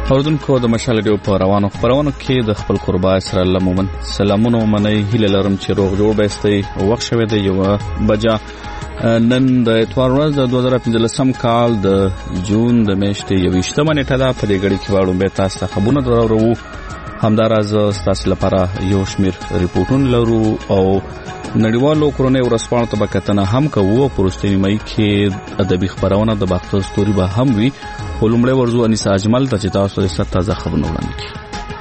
اوردونکو د مشال ریډیو په روانو خبرونو کې د خپل قربا سره لمومن سلامونه منئ هیله لرم چې روغ جوړ بهستئ وخت شوه د یو بجا نن د اتوار ورځ د 2015 کال د جون د میاشتې 28 نیټه ده. په دې غړي کې واړو به تاسو ته خبرونه درو همداراز تاسو لپاره یو شمیر ریپورتونه لرو او نړیوالو کورونی ورسپانو ته بکتنه هم کوو. پرستنی مې کې ادبي خبرونه د باختر ستوري به هم وي. ولومړی ورزو انیس اجمل ته چې تاسو ته ست تازه خبرونه وړاندې کړي.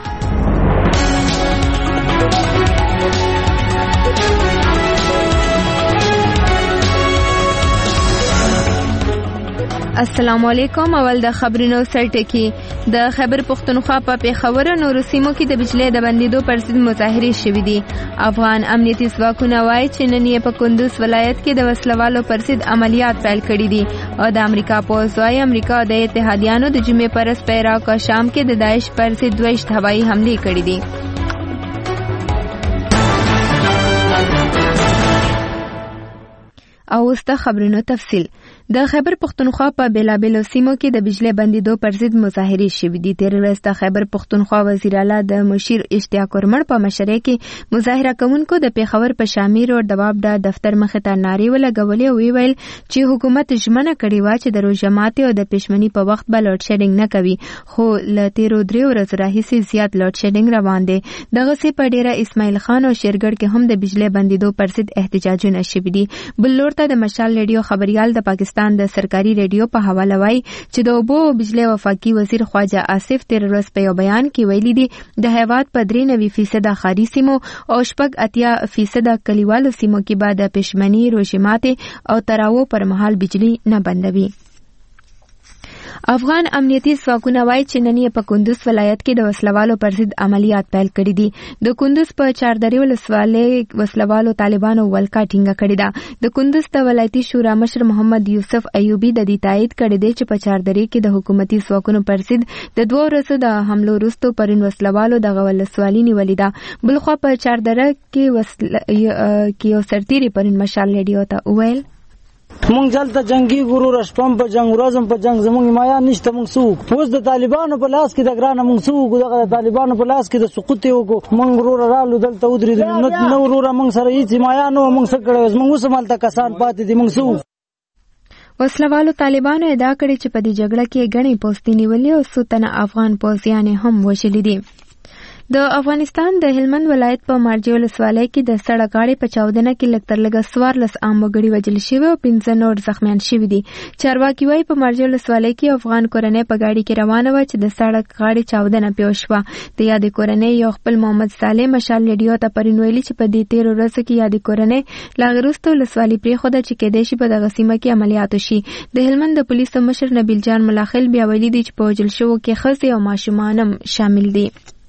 السلام علیکم. اول د خبرونو سرټکی د خیبر پختونخوا په پیښور او نورو سیمو کې د بجلی د بندیدو پر ضد مظاهرې شوې دي. افغان امنیتي ځواکونه وایي چې نن یې په کندوز ولایت کې د وسلوالو پر ضد عملیات پیل کړي دي او د امریکا پوځ وايي امریکا د اتحادیانو د جمعې پر ورځ په عراق او شام کې د داعش پر ضد 22 هوایي حملې کړې دي. او اوس د خبرونو تفصیل. د خیبر پختونخوا په بیلابیلو سیمو کې د بجلی بندیدو پر ضد مظاهرې شوې دي. تیر ورځ د خیبر پختونخوا وزیر اعلی د مشیر اشتیاق ورمړ په مشرۍ کې مظاهره کوونکو د پیښور په شامیر او دواب د دفتر مخې ته نارې ولګولې او ویل چې حکومت ژمنه کړې و چې د روژه ماتي او د پښمنۍ په وخت به لوډ شیډینګ نه کوي، خو له تیرو 3 ورځو راهیسې زیات لوډ شیډینګ روان دی. دغه سي په ډیره اسماعیل خان او شیرګړ کې هم د بجلی بندیدو پر ضد احتجاجونه شوي دي. بل لور ته د مشال ریډیو خبريال د پاکستان د سرکاري ریډیو په حواله وایي چې د اوبو او بجلی وفاقي وزیر خواجه آصف تیر ورځ په یو بیان کې ویلي دي د هیواد په 93% ښاري سیمو او 80% کلیوالو سیمو کې به د پښمنۍ، روژې ماتي او تراو پر مهال بجلی نه بندوي. افغان امنیتي ځواکونه وایي چې نن یې په کندوز ولایت کې د وسلوالو پر ضد عملیات پیل کړي دي. د کندوز په چاردرې ولسوالۍ وسلوالو طالبانو ولکه ټینګه کړې ده. د کندوز د ولایتي شورا مشر محمد یوسف ایوبي د دې تایید کړی دی چې په چاردرې کې د حکومتي ځواکونو پر ضد د 2 ورځو د حملو وروسته پرون وسلوالو دغه ولسوالۍ نیولې ده. بلخوا په چاردره کې یو سرتیری پرون مشال ریډیو ته وویل مونږ دلته جنگي ګورو شپم په جنگ ورځم په جنگ زمونږ حمایه نشته. مونږ سوق اوس د طالبانو په لاس کې د ګرانه مونږ سوق دغه طالبانو په لاس کې د سقوط یو مونږ ورور رالو دلته ودرې نو ورور مونږ سره هیڅ حمایه نو مونږ څه کړو مونږ سمالته کسان پاتې دي. مونږ سوق وسلوالو طالبانو ادعا کړې چې په دې جګړه کې غني پوسټې نیولې او سوتنه افغان پوځیان هم وشلې دي. د افغانستان د هلمند ولایت په مارجې ولسوالۍ کې د سړک غاړې په چاودنه کې لږ تر لږه 14 عام وګړي وژل شوي او 15 نور زخمیان شوي دي. چارواکي وایي په مارجې ولسوالۍ کې افغان کورنۍ په گاډي کې روانه وه چې د سړک غاړې چاودنه پیښ شوه. د یادې کورنۍ یو خپل محمد صالح مشال ریډیو ته پرون ویلي چې په دې 13 ورځو کې یادې کورنۍ لا غروسته ولسوالۍ پرېښوده چې کېدای شي په دغه سیمه کې عملیات وشي. د هلمند د پولیسو مشر نبیل جان ملاخیل بیا ویلي دي چې په وژل شوو کې ښځې او ماشومان هم شامل دي.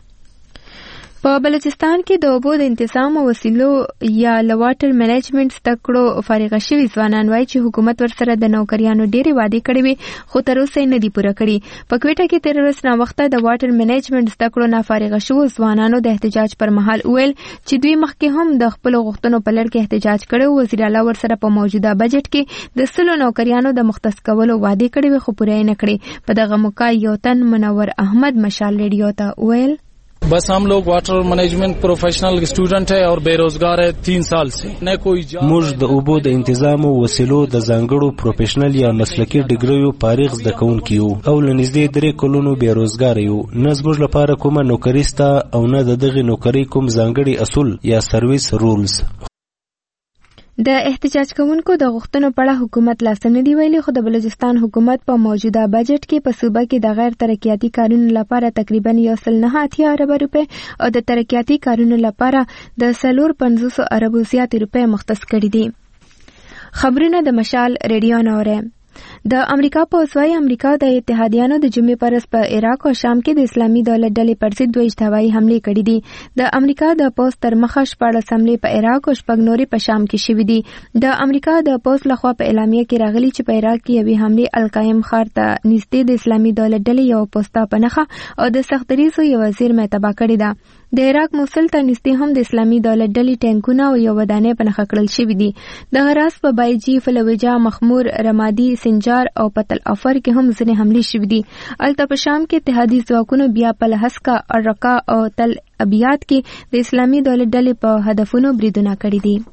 په بلوچستان کې د اوبو د انتظام او وسیلو یا لواټر مینجمنت زده کړو فارغه شوي ځوانان وایي چې حکومت ورسره د نوکریانو ډېرې وعدې کړې وې خو تر اوسه یې نه دي پوره کړي. په کوټه کې تیر ورځ ناوخته د واټر مینجمنت زده کړو نه فارغه شوو ځوانانو د احتجاج پر مهال ویل چې دوی مخکې هم د خپلو غوښتنو په لړ کې احتجاج کړی. وزیر اعلی ورسره په موجوده بجټ کې د 100 نوکریانو د مختص کولو وعدې کړې وې خو پوره یې نه کړې. په دغه موقع یو تن منور احمد مشال ریډیو ته ویل बस हम लोग वाटर मैनेजमेंट प्रोफेशनल स्टूडेंट है और बेरोजगार है 3 साल से न कोई موږ د اوبو د انتظام او وسیلو د ځانګړو پروفیشنل یا مسلکي ډیګریو فارغ زده کوونکي یو او لنږدې 3 کلونو بیروزګار یو. نه زموږ لپاره کومه نوکری سته او نه د دغه نوکری کوم ځانګړي اصول یا سرویس رولز. د احتجاج کوونکو د غوښتنو په اړه حکومت لاس نه دی ویلي خو د بلوچستان حکومت په موجوده بجټ کې په صوبه کې د غیر ترقیاتي کارونو لپاره تقریبا 1.9 ارب روپۍ او د ترقیاتي کارونو لپاره د 450 ارب زیات روپۍ مختص کړي دي. خبرونه د مشال ریډیو نوره. د امریکا پوځ وايي امریکا د اتحادیانو د جمعې پر ورځ په عراق او شام کې د اسلامي دولت ډلې پر ضد 22 هوایي حملې کړې دي. د امریکا د پوځ تر مخه 14 حملې په عراق او 6 نورې په شام کې شوې دي. د امریکا د پوځ لخوا په اعلامیه کې راغلي چې په عراق کې یوې حملې القایم ښار ته نږدې د اسلامي دولت ډلې یو پوسټه په نښه او د سختریزو یو زیرمه تباه کړې ده. د عراق موصل ته نږدې هم د اسلامي دولت ډلې ټانکونه او یو ودانۍ په نښه کړل شوي دي. د هراس په بایجي، فلوجه، مخمور، رمادي، سنجار او پتل افر کې هم ځینې حملې شوي دي. الته په شام کې اتحادي ځواکونو بیا په لهسکا، الرقا او تل ابیات کې د اسلامي دولت ډلې په هدفونو بریدونه کړي دي.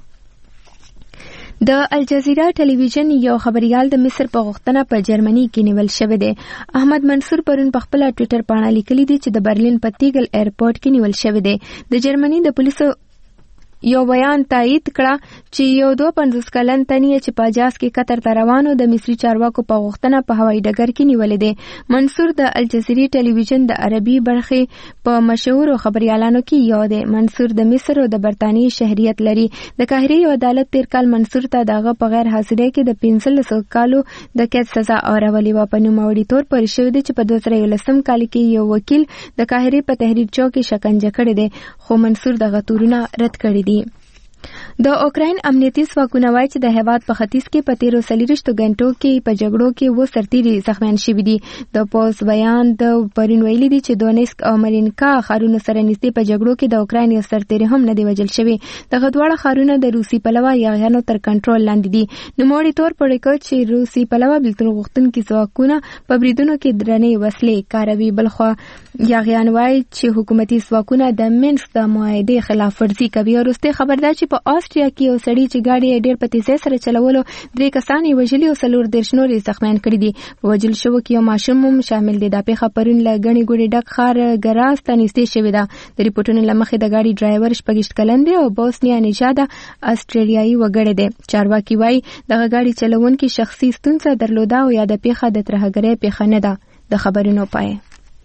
د الجزیره ټلویزیون یو خبريال د مصر په غوښتنه په جرمني کې نیول شوی دی. احمد منصور پرون په خپل ټوئیټر باندې لیکلي دي چې د برلین په تیګل ایرپورټ کې نیول شوی دی. د جرمني د پولیسو یو بیان تایید کړه چې یو 52 کلن تنی چې په حجاز کې قطر ته روانو د مصري چارواکو په غوښتنه په هوایي ډګر کې نیولې دي. منصور د الجزیره ټلویزیون د عربي برخې په مشهور خبريالانو کې یو دی. منصور د مصر او د برتانیې شهریت لري. د قاهره یو عدالت تیر کال منصور ته دغه په غیر حاضرۍ کې د 15 کالو د قید سزا اورولې و. په نوموړي تور پر شوی دی چې په 2013 کال کې یو وکیل د قاهره په تحریر چوک کې شکنجه کړی دی، خو منصور دغه تورونه رد کړی دي. د اوکراین امنیتي ځواکونه وایي چې د هیواد په ختیځ کې په 13 غنټو کې په جګړو کې و سرتیري زخمیان شوي دي. د پوز بیان د پرون ویلي دي چې دونیسک او مارینکا ښارونو سره نږدې په جګړو کې د اوکراین یو سرتیري هم نه دی وژل شوی. دغه دواړه ښارونه د روسي پلوه یاغیانو تر کنټرول لاندې دي. نوموړي تور پړی کړ چې روسي پلوه بېلتون غوښتونکي ځواکونه په بریدونو کې درنې وسلې کاروي. بلخوا یاغیان وایي چې حکومتي ځواکونه د مینسک د معاهدې خلاف ورزي کوي. وروستۍ خبر ده چې په آسټریا کې یو سړی چې ګاډي یې ډېر په تیزۍ سره چلولو 3 کسان یې وژلي او 14 نور یې زخمیان کړي دي. په وژل شوو کې یو ماشوم هم شامل دی. دا پیښه پرون له ګڼې ګوڼې ډک ښار ګراز ته نږدې شوې ده. د ریپورټونو له مخې د ګاډي ډرایور 26 کلن دی او بوسنیا نژاده آسټریلیایي وګړی دی. چارواکي وایي دغه ګاډي چلوونکي شخصي ستونزه درلوده او یا د پیښه د ترهګرۍ پیښه نه ده. د خبرونو پای.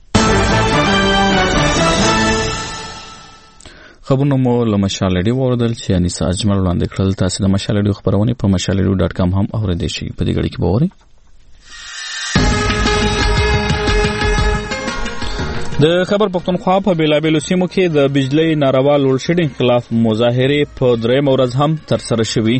خبرونه مو له مشالډي وردل چې انیسا اجمل وړاندې کړل. تاسو د مشالډي خبرونه په mashaledu.com هم اوریدئ شئ. په دې غړي کې باوري د خبر پښتونخوا په بیلابیلو سیمو کې د بجلی ناروا لوډ شیډینګ خلاف مظاهره په درېم ورځ هم ترسره شوې.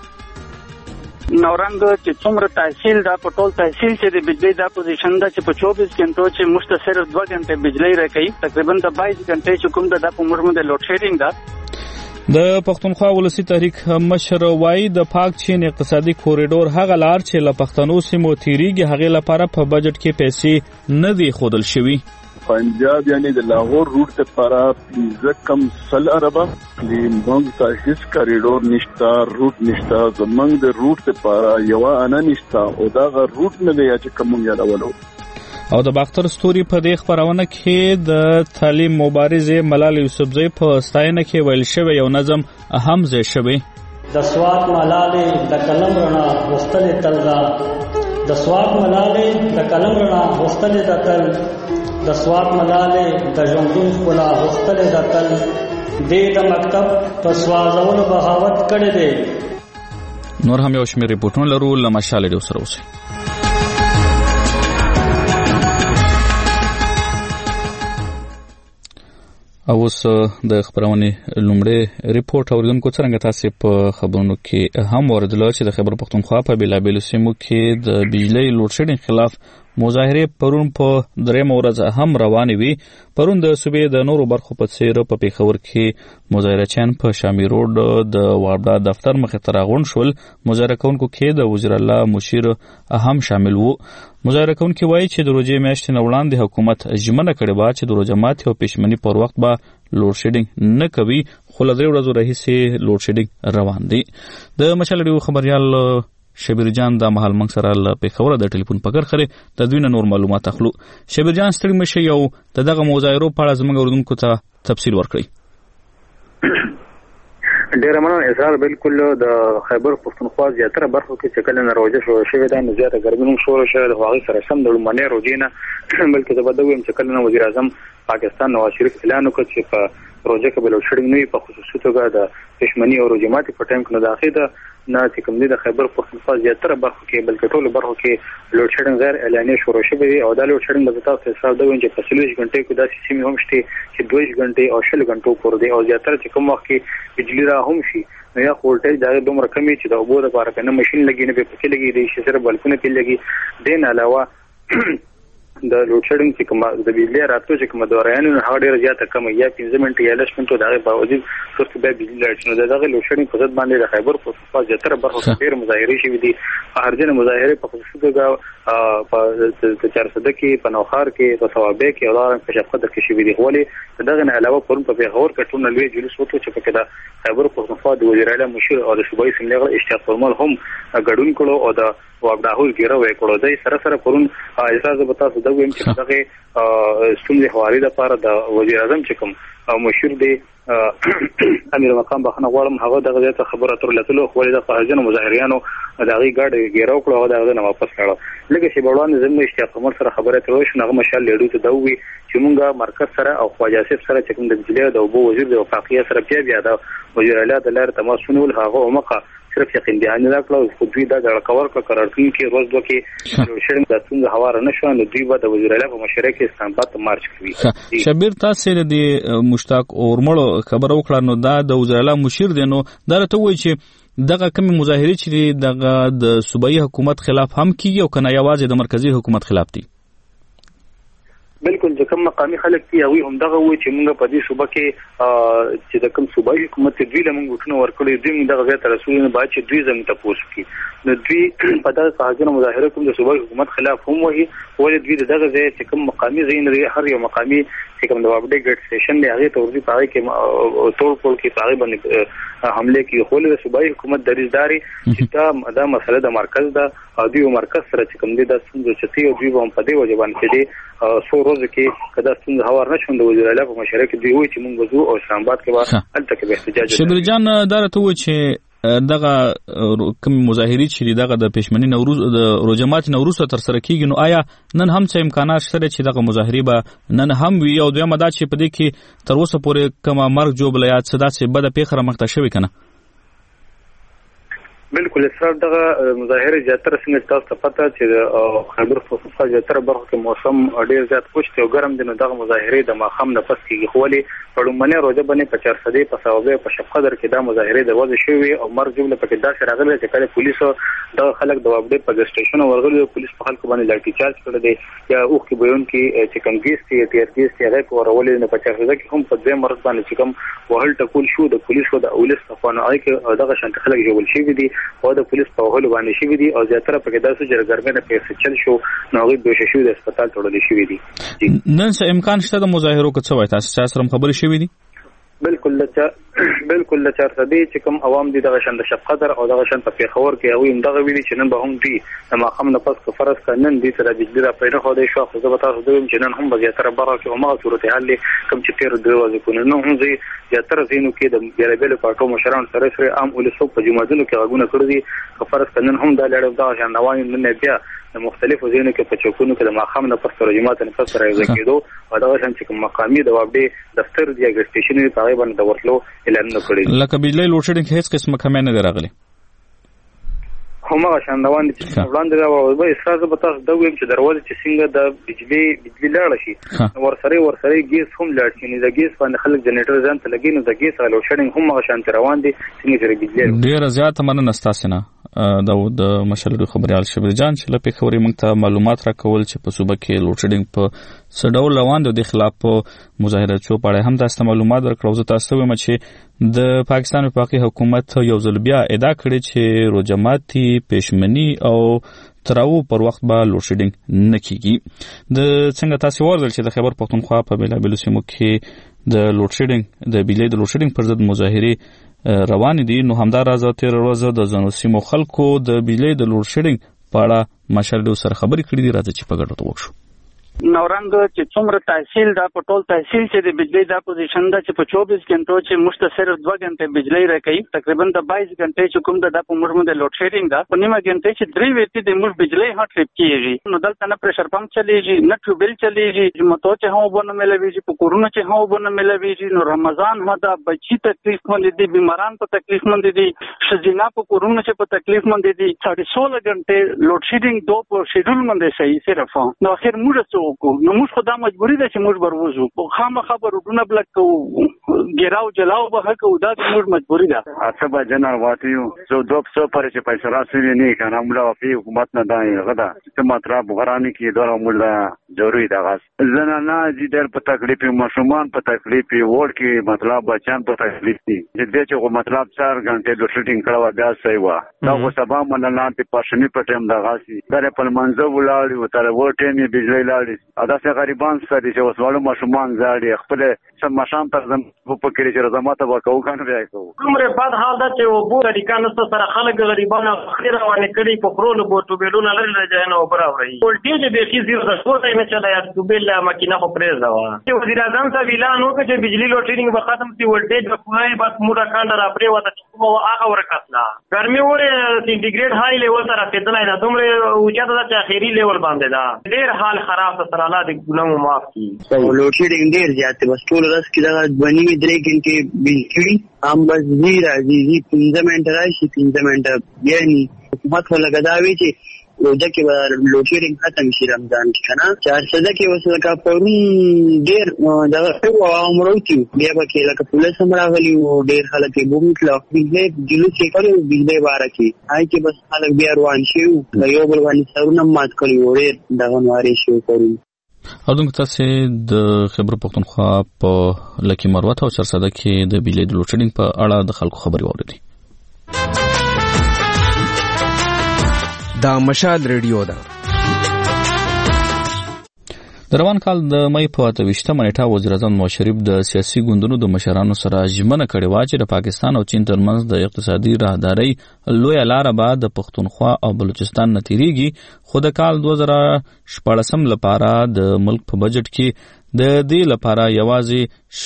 نورنګ چې څومره تحصیل دا په ټول تحصیل چې د بجلی دا پوزیشن ده چې په 24 غنټو چې موږ ته صرف 2 غنټې بجلی راکوي، تقریبا د 22 غنټې چې کوم ده په موږ باندې لوډ شیډینګ ده. د پښتونخوا ولسی تحریک مشر وایي د پاک چین اقتصادي کوریډور هغه لار چې له پښتنو سیمو تیریږي هغه لپاره په بجټ کې پیسې نه دی خودل شوی. پنجاب یعنی د لاهور روټ ته لپاره 15 کم سل اربه لیمبنګ ته هیڅ کریډور نشته، روټ نشته. زمونږ د روټ ته لپاره یو انا نشته او دا غ روټ نه دی چې کوم یادولو. او د باختر ستوري په دې خبرونه کې د تعلیم مبارزه ملال یوسفزئی په ستاینه کې ویل شوی یو نظم اهم ځای شوی. د سواد ملالې د قلم رڼا غوښتلې تل دا، د سواد ملالې د قلم رڼا غوښتلې د تل، د سواد ملالې د ژوندون ښکلا غوښتلې د تل، دې د مکتب په سوازولو بغاوت کړی دی. نور هم یو شمېر ریپورټونه لرو. له مشالډي سره اوسئ. اوس د خبرونه لومړی ریپورت اوریدونکو څنګه تاسو په خبرونو کې هم وردل چې د خبر پښتونخوا په بیلابیلو سیمو کې د بجلی لوډ شیډینګ خلاف مظاهره پرون په درېم ورځ هم روانې وي. پرون د صوبې د نورو برخو په څیر په پیښور کې مظاهرچیان په شامی روډ د وابډا دفتر مخې ته راغونډ شول. مظاهره کوونکو کې د وزیر الله مشیر هم شامل وو. مظاهره کوونکي وایي چې د روژې میاشتې نه وړاندې حکومت ژمنه کړې وه چې د روژه ماتې او پېشمني پر وخت به لوډ شیډینګ نه کوي، خو له 3 ورځو راهیسې لوډ شیډینګ روان دی. د مشالډي خبريال شبیر جان د مهال منګ سره له پیښور د ټلیفون په کرخره د دوی نور معلومات اخلو. شبیر جان ستړي مشه یو دغه موضوع په اړه زموږ اوریدونکو ته تفصیل ورکړئ. ډیر مننه اسرار. بالکل د خیبر پښتونخوا زیاتره برخو کې چې کله ناروجه شوې ده نو زیاته ګرمي شروع شوه د هغې سره سم د لومړنۍ روژې نه بلکې زه به دا ووایم چې کله وزیر اعظم پاکستان نواز شریف اعلان وکړ چې په روژه کې به لوډ شیډینګ نه وي، په خصوصي توګه د پېشمني او روژې ماتې په ټایم کې نو د هغې ده نه چې کوم دی د خیبر پښتونخوا زیاتره برخو کې بلکې ټولو برخو کې لوډ شیډینګ غیر اعلاني شروع شوی دی. او دا لوډ شیډینګ به تاسو ته حساب ده ووایم چې په 40 غنټې کې داسې سیمې هم شته چې 20 غنټې او 60 غنټو پورې دی. او زیاتره چې کوم وخت کې بجلي را هم شي نو یا وولټیج دا دومره کمی چې د اوبو لپاره کنه ماشين لګي نه به پکې لګي دی، چې سره بلکونه کې لګي. دین علاوه د لوډ شیډینګ چې کوم د بجلی راتلو چې کوم دوران نه هغه ډیر زیاته کم یا 15 منټه یا 10 منټه دغه باوجود څه به بجلی لاړ شي. دغه لوډ شیډینګ په ضد باندې د خیبر پختونخوا زیاتره برخو ډیر مظاهره شوې دي. هرځنه مظاهره په خصوص په چارسده کې په نوخار کې په ثوابه کې او په شفقت کې شوې دي. ولې دغه نه علاوه پرون په پیښور کې ټول لوی جلوس وته چې په کې د خیبر پختونخوا د وزیر اعلی مشیر او د صوبایي سیمه اشتیاق فرمال هم ګډون کړو او د وابداهول ګیره وې کړو. د سره سره پرون احساس به تاسو دا ویم چې دغه ستونزې حواله لپاره د وزیر اعظم چې کوم مشیر دی امیر مقام بخنه غواړم هغه دغه ځای ته خبره تر لته خو د خارجونو مظاهریانو دغه ګاډي ګیره کړو او دغه نه واپس کړو. لکه چې بړوان زموږ اشتیاق فرمال سره خبره تر وښه هغه مشال لیډو ته دوی چې مونږه مرکز سره او خواجه اسف سره چې کوم د بجلی او اوبو وزیر د وفاقیه سره بیا د وزیر اعلی د لار تماسونول هغه مخه صرف یقین دی ان دا کلو خو دوی دا کور کا قرار کوي چې روز دوه کې شرم د څنګه هوار نه شو نو دوی به د وزیر اعلی په مشوره کې استانبول مارچ کوي. شبیر تاسو د مشتاق اورمړو خبر وکړه نو دا د وزیر اعلی مشیر دی نو دا ته وایي چې دغه کوم مظاهره چې دغه د صوبایي حکومت خلاف هم کیږي او کنه یوازې د مرکزی حکومت خلاف دي. بالکل چې کوم مقامي خلک دي هغه هم دغه وایي چې موږ په دې صوبه کې چې د کوم صوبایي حکومت دوی له موږ وټنو ورکړي دوی موږ دغه ځای ته رسولونه باید چې دوی زموږ ته پوښتنه کوي. نو دوی په دغه ساحه مظاهره کوم د صوبایي حکومت خلاف هم وایي ولې دوی دغه ځای چې کوم مقامي زین لري هر یو مقامي چې کوم د وابډې ګټ سټیشن دی هغه ته ورځي پاره کې ټول ټول کې پاره باندې حمله کې خو له صوبایي حکومت دریزداري چې دا مسله د مرکز دا او دوی مرکز سره چې کوم دي د څنګه چې او دوی هم په دې وجه باندې دي سو روز کې کدا څنګه هوار نشوند د وزیر اعلی په مشوره کې دی وایي چې موږ وځو او اسلام آباد کې به الته کې به احتجاج. شبیر جان دا ته و چې دغه کوم مظاهری چې دغه د پښمنی نوروز د روزمات نوروز تر سره کیږي نو آیا نن هم څه امکانات شته چې دغه مظاهری به نن هم وي او دوی مدد چې په دې کې تر اوسه پورې کوم مرګ جوړبلیات صدا څه بده پیخره مخته شوی کنه؟ بالکل اسرار دغه مظاهره زیاتره څنګه تاسو ته پته چې خیبر پختونخوا زیاتره برخو کې موسم ډیر زیات خوشته او ګرم دي نو دغه مظاهره د ماخام نه پس کېږي خو ولې پړمنه روزه باندې په 400 په ثوابه په شفقدر کې دا مظاهره دروازه شوی او مرګ جمله پکې دا سره راغلی چې کله پولیسو د خلک د وابډې په سټیشن ورغلي پولیس په خلکو باندې لاټي چارج کړی دی یا اوخ کې بیان کې چې کنګیس تی ټیر کیس تی هغه ورولې نه په 400 کې هم په دې مرز باندې چې کوم وهل ټکول شو د پولیسو د اولس په قانوني کې دغه شانت خلک جوړ شي دي او د پولیس په هغه باندې شي دي او زیاتره پکې داسې جرګرمنه پیسې چل شو نو هغه دوه شو د هسپتال ټوړل شي دي. نن څه امکان شته د مظاهرو کې څه وایي تاسو سره خبرې شوې دي؟ بالکل د چارسدي چې کوم عوام دي دغه شند شفقدر او دغه شند په پیښور کې او دغه ویلي چې نن به هم دي د ماقام نه پس فرض کنن دي تر بجلی را پیدا خو د شو خو زه به تاسو دویم چې نن هم به زیاتره برخه کې همغه صورتحال کوم چې تیر دروازه کو نو هم زی زیاتره زینو کې د بیربل پارټو مشران سره سره عام ولسو په جماعتونو کې غوونه کړی دي خو فرض کنن هم د لړ دغه شند روان نه بیا د مختلفو ځینو کې په چوکونو کې د ماقام نه پس ترجمات نه پس راځي کېدو او دغه شند چې مقامي د وابډې دفتر دی ګټ سټیشن په هغه باندې د ورتلو اعلان نکړي. لکه بجلی لوډ شیډینګ هیڅ قسمه کمه نه راغلي همغه شان روان دي چې وړاندې راوړل اساسه به تاسو د ویم چې دروازه چې څنګه د بجلی لاړ شي ورسره ګیس هم لاړ شي نه د ګیس باندې خلک جنریټر ځان ته لګي نو د ګیس لوډ شیډینګ هم هغه شان روان دي څنګه چې بجلی ډیر زیات مننه تاسو نه د مشرلو خبريال شبیر جان چې لپاره خبري موږ ته معلومات راکول چې په صوبه کې لوډ شیډینګ په سډول روان دي خلاف مظاهره چو پړې هم تاسو معلومات ورکړو زه تاسو وایم چې د پاکستان وفاقي حکومت یو ځل بیا ادعا کړې چې روجماتي پښمنی او تراو پر وخت به لوډ شیډینګ نه کیږي. د څنګه تاسو ورزل چې د خیبر پختونخوا په بیلابیلو سیمو کې د لوډ شیډینګ د بجلی د لوډ شیډینګ پر ضد مظاهره روان دي نو همدار راځه تیر ورځ د زنو سیمو خلکو د بجلی د لوډ شیډینګ په اړه مشرلو سره خبرې کړې دي راځي چې په ګډه وکړو. نورنګ چې څومره تحصیل دا په ټول تحصیل چې د بجلی دا پوزیشن دا چې په 24 غنټو چې مشته صرف 2 غنټه بجلی راکې تقریبا د 22 غنټې چې کوم دا په مرمو د لوډ شیډینګ دا په نیمه غنټه چې 3 وېتی د مل بجلی هټ ټریپ کیږي نو دلته نه پرشر پمپ چلیږي نه ټیوبل چلیږي متو چې هم ونه ملويږي په کورونه چې هم ونه ملويږي نو رمضان هدا بچی تکلیف مند دي بیماران په تکلیف مند دي شجینا په کورونه چې په تکلیف مند دي 16 غنټه لوډ شیډینګ دو په شیډول مند صحیح صرف نو اخر موږ څه وکړو نو موږ خدا مجبوری ده چې موږ بروزو او خامخا روډونه بلک کوو ګراو جلاو به کوو دا موږ مجبوری ده. اڅه به جنرال واتیو زه دوه څو پر چې پیسې راسي نه کنه موږ په حکومت نه دای غدا چې ماتره بغرانی کې دوه موږ ضروري ده غاس زنانه چې ډېر په تکلیف ماشومان په تکلیف وړ کې مطلب بچان په تکلیف دي چې چې مطلب 4 غنټه د شوټینګ کړو بیا صحیح و دا خو سبا منلان په پښنی په ټیم د غاسي در په منځو ولاړ او تر وټه می بجلی لاړ ادا سه غریبان سره چې وسوالو ماشومان زاړي خپل سم مشام تر زم په کې چې رضامات وکاو کنه بیا کوو کومره بعد حال دا چې وبو طریقانو سره خلک غریبانو خیر روانه کړي په خرولو بوټو بیلونه لري راځي او برابرې ولټي دې کې زیات د شپږ نه چلا یا دوبله ماکینه خو پرېز دا و وزیر اعظم صاحب اعلان وکړ چې بجلی لوټینګ به ختم شي ولټي د پوهه بس موږ کاندر اپرې وته کومه هغه ورکاتلا ګرمي وره سینټیګریډ هاي لیول سره کېدلای دا دومره اوچاته د اخیری لیول باندې دا ډېر حال خراب سره الله دې ګناه معاف کړي لوټینګ ډېر زیات بس ټول رس کې دا بنی 3 غنټه بجلی هم بس زیرا زی 15 منټه راشي 15 منټه یعنی حکومت ولګداوي چې روزه کې لوټینګ ختم شي رمضان کې کنه 400 کې وسله کا پرون ډیر دغه عمروتی بیا به کې لکه پولیس هم راغلي او ډیر خلک یې بومتل بجلی جلوس یې کړو بجلی باره کې هاي کې بس خلک بیا روان شي یو بل باندې سرونه مات کړي وړي دغه نواري شي کوي اردن تاسو د خبر پښتونخوا په لکی مروت او 400 کې د بجلی د لوټینګ په اړه د خلکو خبري واورېدي دا مشال ریډیو ده د روان کال د مې په 28 نیټه وزیر اعظم نواز شریف د سیاسي ګوندونو د مشرانو سره ژمنه کړې و چې د پاکستان او چین ترمنځ د اقتصادي راهدارۍ لوی لار به د پښتونخوا او بلوچستان نه تیریږي خو د کال 2014 لپاره د ملک په بجټ کې د دې لپاره یوازې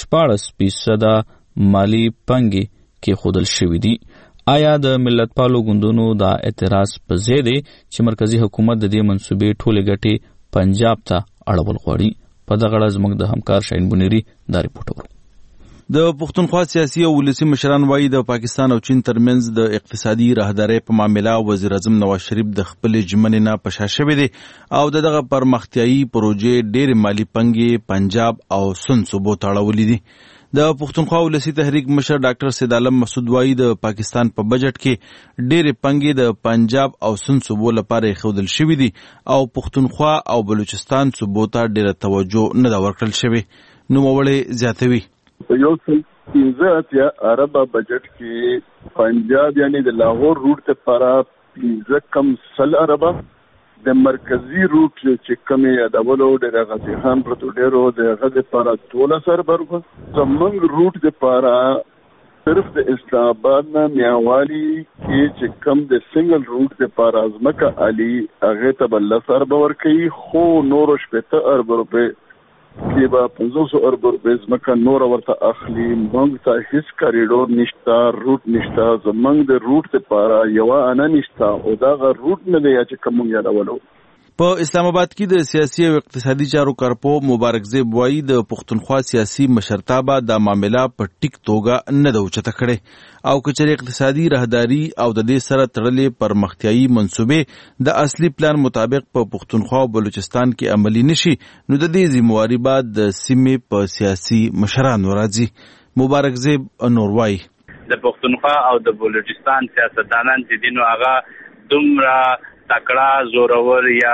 14% مالی پنګي کې خودل شوې دي آیا د ملت پالو ګوندونو دا اعتراض په ځای دی چې مرکزی حکومت د دې منسوبې ټولې ګټې پنجاب ته اړول غواړي په دغه اړه زموږ د همکار شاهین بنيري دا ریپورت ورو د پښتونخوا سیاسي او ولسی مشران وایي د پاکستان او چین ترمنځ د اقتصادي راهدارۍ په معاملې وزیر اعظم نواز شریف د خپل ژمنې نه پښا شوی دی او دغه پرمختیايي پروژې ډېر مالی پنګي پنجاب او سن صوبو ته اړولې دي د پښتونخوا ولسی تحریک مشر ډاکټر سید عالم مسعود وایي د پاکستان په بجټ کې ډېر پنګي د پنجاب او سن صوبو لپاره خودل شوی دي او پښتونخوا او بلوچستان صوبو ته ډېر توجه نه دا ورکړل شوی نو وړي زیاتوي یو څل 15 عرب بجټ کې پنجاب یعنی د لاهور روټ ته لپاره 15 کم سل عرب د مرکزی روټ چې کمې ادولو د غزي خان پرتو ډیرو د غزي لپاره 12 برغه زمنګ روټ د لپاره صرف د اسلام آباد نه میاوالی کې چې کم د سنگل روټ د لپاره ازمکه علي هغه ته بل سر باور کوي خو نور شپته ارب روپے کې با 500 ارب روپے ازمکه نور ورته اخلي موږ ته هیڅ کریډور نشتا روټ نشتا زمنګ د روټ ته لپاره یو انا نشتا او دا غ روټ نه دی چې کوم یادولو په اسلام آباد کې د سیاسي او اقتصادي چارو کارپو مبارک زیب وایي د پښتونخوا سیاسي مشرتابه د معاملې په ټیک توګه نه د اوچته کړي او کچري اقتصادي راهداري او د دې سره تړلې پرمختیايي منسوبې د اصلي پلان مطابق په پښتونخوا او بلوچستان کې عملی نشي نو د دې ذمہواری بعد د سیمې په سیاسي مشرانو راځي مبارک زیب نور وایي د پښتونخوا او د بلوچستان سیاستدانان چې دینو هغه دومره تکړه زورور یا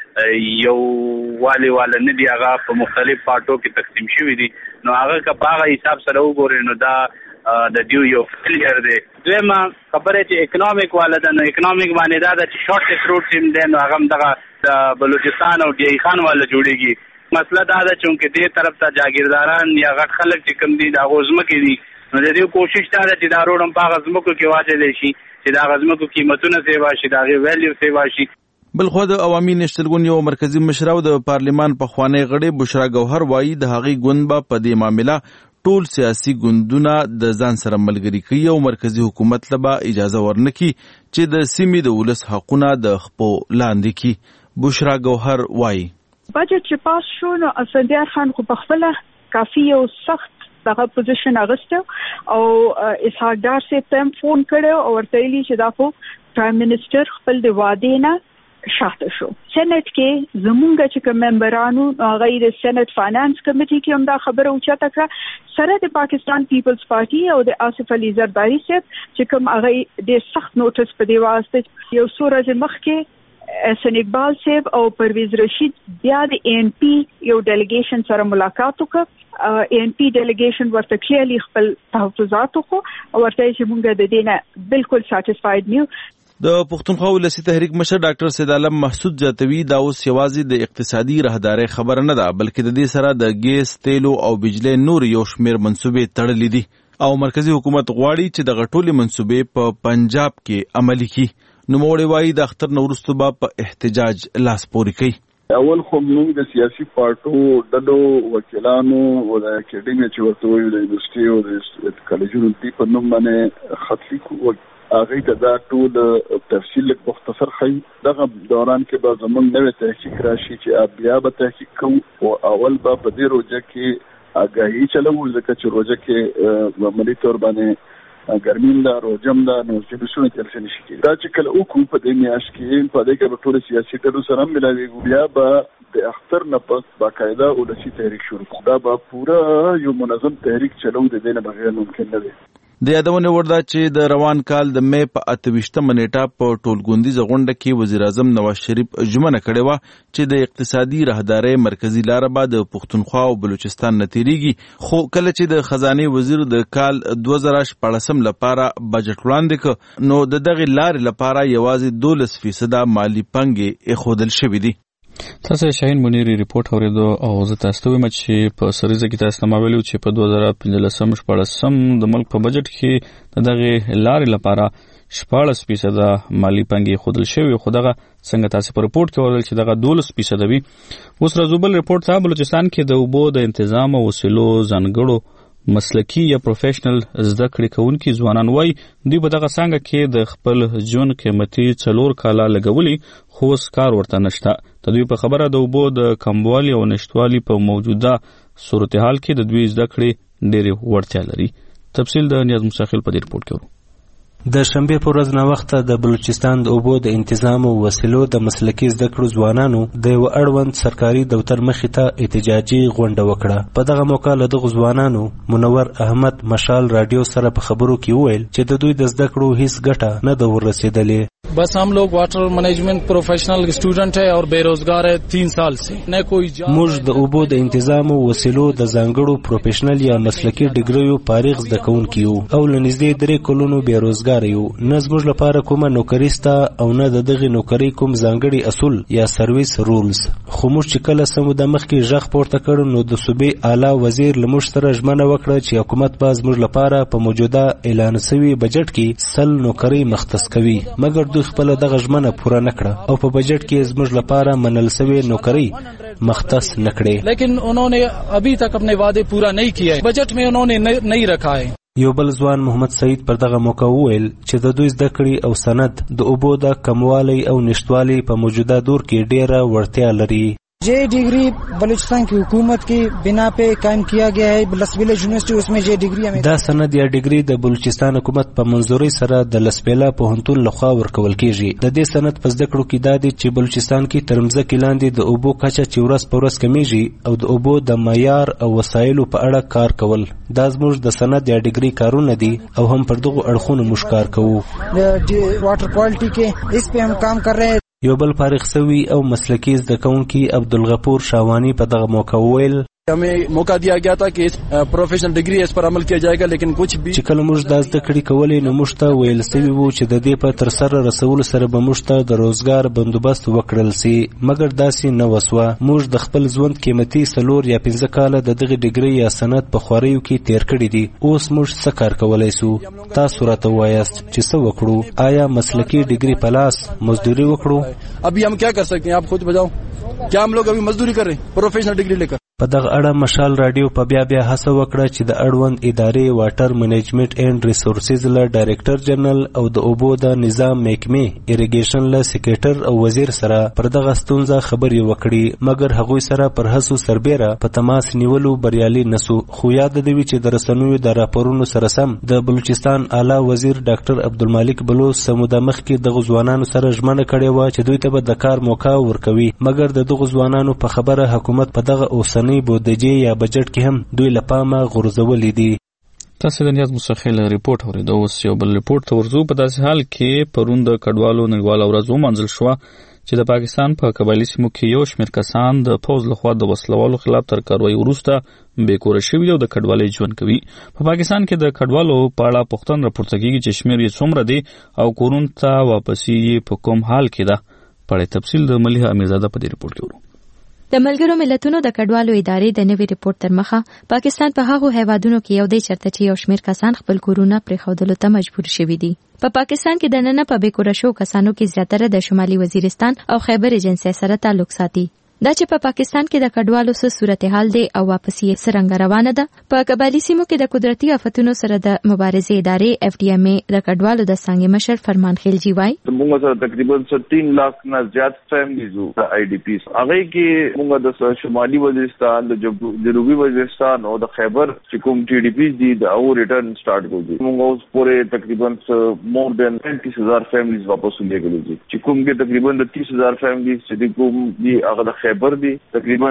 یو والی نه دی هغه په مختلف پارټو کې تقسیم شوی دي نو هغه که په هغه حساب سره وګورئ نو دا د دیو یو فیلیر دی دویمه خبره چې اکنامک والا ده نو اکنامک باندې دا چې شارټ روټ سیم دی نو هغه دغه بلوچستان او ډی خان والا جوړیږي مسله دا ده چې دې طرف ته جاگیرداران یا غټ خلک چې کم دي دا غوزمه کې دي نو د دې کوشش دا ده چې دا روډم په غزمکو کې واچول شي چې دا غزمکو قیمتونه سیوا شي دا غي ویلیو سیوا شي بلخو د عوامي نشتلګون یو مرکزی مشر او د پارلیمان په خوانی غړي بشرا ګوهر وایي د هغې ګوند به په دې معاملې ټول سیاسي ګوندونه د ځان سره ملګری کوي او مرکزی حکومت له اجازه ورنکي چې د سیمې د ولس حقونه د خپو لاندې کی بشرا ګوهر وایي بجټ چې پاس شو نو اسدیار خان خو بخپله کافي او سخت دغه پوزیشن اغسته او اسحاق ډار سي تم فون کړو او ورته ویلي چې دا خو پرایم منسٹر خپل د وعده نه شاته شو سېنات کې زمونږ چې کوم ممبرانو غیر سېنات فاینانس کمیټي کې هم دا خبره اوچته کړه سره د پاکستان پیپلز پارټي او د آصف علي زرداری صاحب چې کوم هغه د سخت نوټس په دی واسطه یو سورج مخ کې احسن اقبال صاحب او پرویز رشید بیا د ANP یو ډیلیګیشن سره ملاقات وکړ. ANP ډیلیګیشن ورته کلیرلی خپل تحفظات وکړو او ورته چې موږ د دې نه بالکل ساتیسفاید نیو. د پښتونخوا ولسی تحریک مشر ډاکټر سید عالم محسود جاتوی دا اوس یوازې د اقتصادي راهدارۍ خبره نه ده، بلکې د دې سره د ګیس، تیلو او بجلی نور یو شمیر منصوبې تړلې دي او مرکزی حکومت غواړي چې د غټولې منصوبې په پنجاب کې عملي کړي. نوموړی وایي د اختر نه وروسته به په احتجاج لاس پورې کوي. اول خو موږ د سیاسي پارټو ډلو وکیلانو او د اکیډمي چې ورته وایي د یونیورسيټي او د کالجونو په نوم باندې خط لیکو. هغه ته دا ټول تفصیل مختصر خي. دغه دوران کې به زموږ نوې تحقیق راشي چې بیا به تحقیق کوو او اول به په دې روزه کې آگاهي چلو، ځکه چې روزه کې عملي تور باندې ګرمیم دا روزم دا نو چې بسونه تلل نشي کېږي. دا چې کله وکړو په دې میاشت کې په دې کې به ټول سیاسي ډلو سره ملاويږو، بیا به د اختر نه پس باقاعده ولسی تحریک شروع کړو. دا به پورا یو منظم تحریک چلو، د دې نه بغیر ممکن نه دی. د یادونه ورده چې د روان کال د مې په 28 نیټه په ټولګوندیزه غونډه کې وزیر اعظم نواز شریف ژمنه کړې وه چې د اقتصادي راهدارۍ مرکزی لاره به د پښتونخوا او بلوچستان نه تیریږي. خو کله چې د خزانه وزیر د کال 2014 لپاره بجټ وړاندې کړ نو د دغه لارې لپاره یوازې 12% مالی پنګې ایښودل شوې دي. تاسو شاهین منیری ریپورت اوریدو او زه تاسو ته وایم چې په سریزه کې تاسو ته ویلو چې په 2015 د ملک په بجټ کې دغه لارې لپاره 14% مالی پنګې خودل شوی، خو دغه څنګه تاسو په ریپورت کې ورل چې دغه 12% وي. اوس رزوبل ریپورت ته بلوچستان کې د اوبو د تنظیم او وسیلو ځانګړو مسلکی یا پروفیشنل زده کړې کوونکي ځوانان وایي دوی په دغه څنګه کې د خپل ژوند قیمتي 4 کاله لګولي، خو اوس کار ورته نشته. د دوی په خبره د اوبو د کموالي او نشټوالي په موجوده صورتحال کې د دوی زده کړې ډېرې وړتیا لري. تفصیل د نیاز مستقل په دې ریپورت کې ورو. د شنبه پر ورځ نه وخت د بلوچستان د اوبو د تنظیم او وسیلو د مسلکی زده کړو ځوانانو د یو اړوند سرکاري دفتر مخې ته احتجاجي غونډه وکړه. په دغه موقع له دغه ځوانانو منور احمد مشال رادیو سره په خبرو کې وویل چې د دوی د زده کړو هیڅ ګټه نه ده ورسېدلې. बस हम लोग वाटर मैनेजमेंट प्रोफेशनल स्टूडेंट है और बेरोजगार है 3 साल से न कोई موږ د اوبو د تنظیم او وسیلو د ځانګړو پروفیشنل یا مسلکی ډیګریو فارغ زده کوونکي یو او لنږدې 3 کلونو بیروزګار یو. نه زموږ لپاره کومه نوکری سته او نه د دغه نوکری کوم ځانګړي اصول یا سرویس رولز. خو موږ چې کله سمو د مخکې ژغ پورته کړو نو د صوبې اعلی وزیر له موږ سره ژمنه وکړه چې حکومت به زموږ لپاره په موجوده اعلان شوی بجټ کې 100 نوکری مختص کوي، مګر دوی خپل دغه ژمنه پوره نکړه او په بجټ کې زموږ لپاره منل شوی نوکری مختص نکړي. لیکن انہوں نے ابھی تک اپنے وعدے پورا نہیں کیے، بجٹ میں انہوں نے نہیں رکھا ہے. یو بل ځوان محمد سعید پر دغه موقع وویل چې د دوی زده کړې او سند د اوبو د کموالی او نشټوالي په موجوده دور کې ډیره وړتیا لري. जे डिग्री बलूचिस्तान की हुकूमत की बिना पे कायम किया गया है लसबेला यूनिवर्सिटी, उसमें जे डिग्री हमें دا سند یا ډیګري د بلوچستان حکومت په منځوري سره د لسبیلا پوهنتون لخوا ورکول کیږي. د دې سند په زده کړو کې دا دی چې بلوچستان کې تر مځکې لاندې د اوبو کچه چې ورځ په ورځ کمیږي او د اوبو د معیار او وسایلو په اړه کار کول دا زموږ د سند یا ډیګري کارونه دي او هم پر دغه اړخونو موږ کار کوو. واټر کوالټي کې اس पे हम काम कर रहे हैं. یو بل فارغ سوي او مسلکی زده کوونکي عبدالغفور شاوانی په دغه موقع وویل हमें मौका दिया गया था कि इस प्रोफेशनल डिग्री इस पर अमल किया जाएगा, लेकिन कुछ भी چې کله موږ د زده کړې کولې نو موږ ته ویل سوي وو چې د دې په تر سره رسولو سره به موږ ته د روزګار بندوبست وکړل سي، مګر داسې نه وسوه. موږ د خپل ژوند قیمتي 4 یا 15 کاله د دغه ډیګري یا سند په خواريو کې تیر کړی دي. اوس موږ څه کار کولای سو؟ تاسو راته وایاست چې څه وکړو؟ آیا مسلکی ډیګري پلاس مزدوري وکړو؟ ابھی ہم کیا کر سکتے ہیں؟ آپ خود بتاؤ. کیا ہم لوگ ابھی مزدوری کر رہے ہیں پروفیشنل ڈگری لے کر؟ په دغه اړه مشال رادیو په بیا هڅه وکړه چې د اړوند ادارې واټر منیجمنت اینڈ ریسورسز له ډایریکټر جنرال او د اوبو د نظام محکمې اریګیشن له سیکریټر او وزیر سره پر دغه ستونزه خبرې وکړي، مګر هغوی سره پر هڅو سربیره په تماس نیولو بریالي نسو. خو یاد دی چې د رسنیو د راپورونو سره سم د بلوچستان اعلی وزیر ډاکټر عبدالمالک بلوچ سموده مخکې د ځوانانو سره ژمنه کړې و چې دوی ته به د کار موقع ورکوي، مګر د دغه ځوانانو په خبره حکومت په دغه اوسنۍ بودجې یا بجټ کې هم دوی له پامه غورځولې دي. تاسو د نیاز مستخیل ریپورت اوریدو. اوس یو بل ریپورت ته ورځو. په داسې حال کې پرون د کډوالو نړیواله ورځ ومنځل شوه چې د پاکستان په قبایلي سیمو کې یو شمېر کسان د پوځ لخوا د وسلوالو خلاف تر کاروایي وروسته بېکوره شوي او د کډوالۍ ژوند کوي. په پاکستان کې د کډوالو په اړه پوښتنه راپورته کېږي چې شمېر یې څومره دی او کورونو ته واپسي یې په کوم حال کې ده. په اړه تفصیل د ملیحه امیرزاده په دې ریپورت کې ورو. د ملګرو ملتونو د کډوالو ادارې د نوي ریپورت تر مخه پاکستان په هغو هیوادونو کې یو دی چرته چې یو شمېر کسان خپل کورونه پرېښودلو ته مجبور شوي دي. په پاکستان کې د ننه په بېکوره شوو کسانو کې زیاتره د شمالي وزیرستان او خیبر ایجنسۍ سره تعلق ساتي. دا چې په پاکستان کې د کډوالو څه صورتحال دی او واپسي یې څرنګه روانه ده. په قبایلي سیمو کې د قدرتي آفتونو سره د مبارزې ادارې FDMA د کډوالو د څانګې مشر فرمان خلجي وایي موږ سره تقریبا 3 لاک نه زیات فیملیز او د IDPs هغه کې موږ د شمالي وزیرستان د جنوبي وزیرستان او د خیبر چې کوم TDPs دي د او ریټرن سٹارټ کوي. موږ اوس پورې تقریبا مور دین 30000 فیملیز واپس لګولې دي چې کوم کې تقریبا د 30000 فیملیز چې کوم دي هغه د خیبر دي تقریبا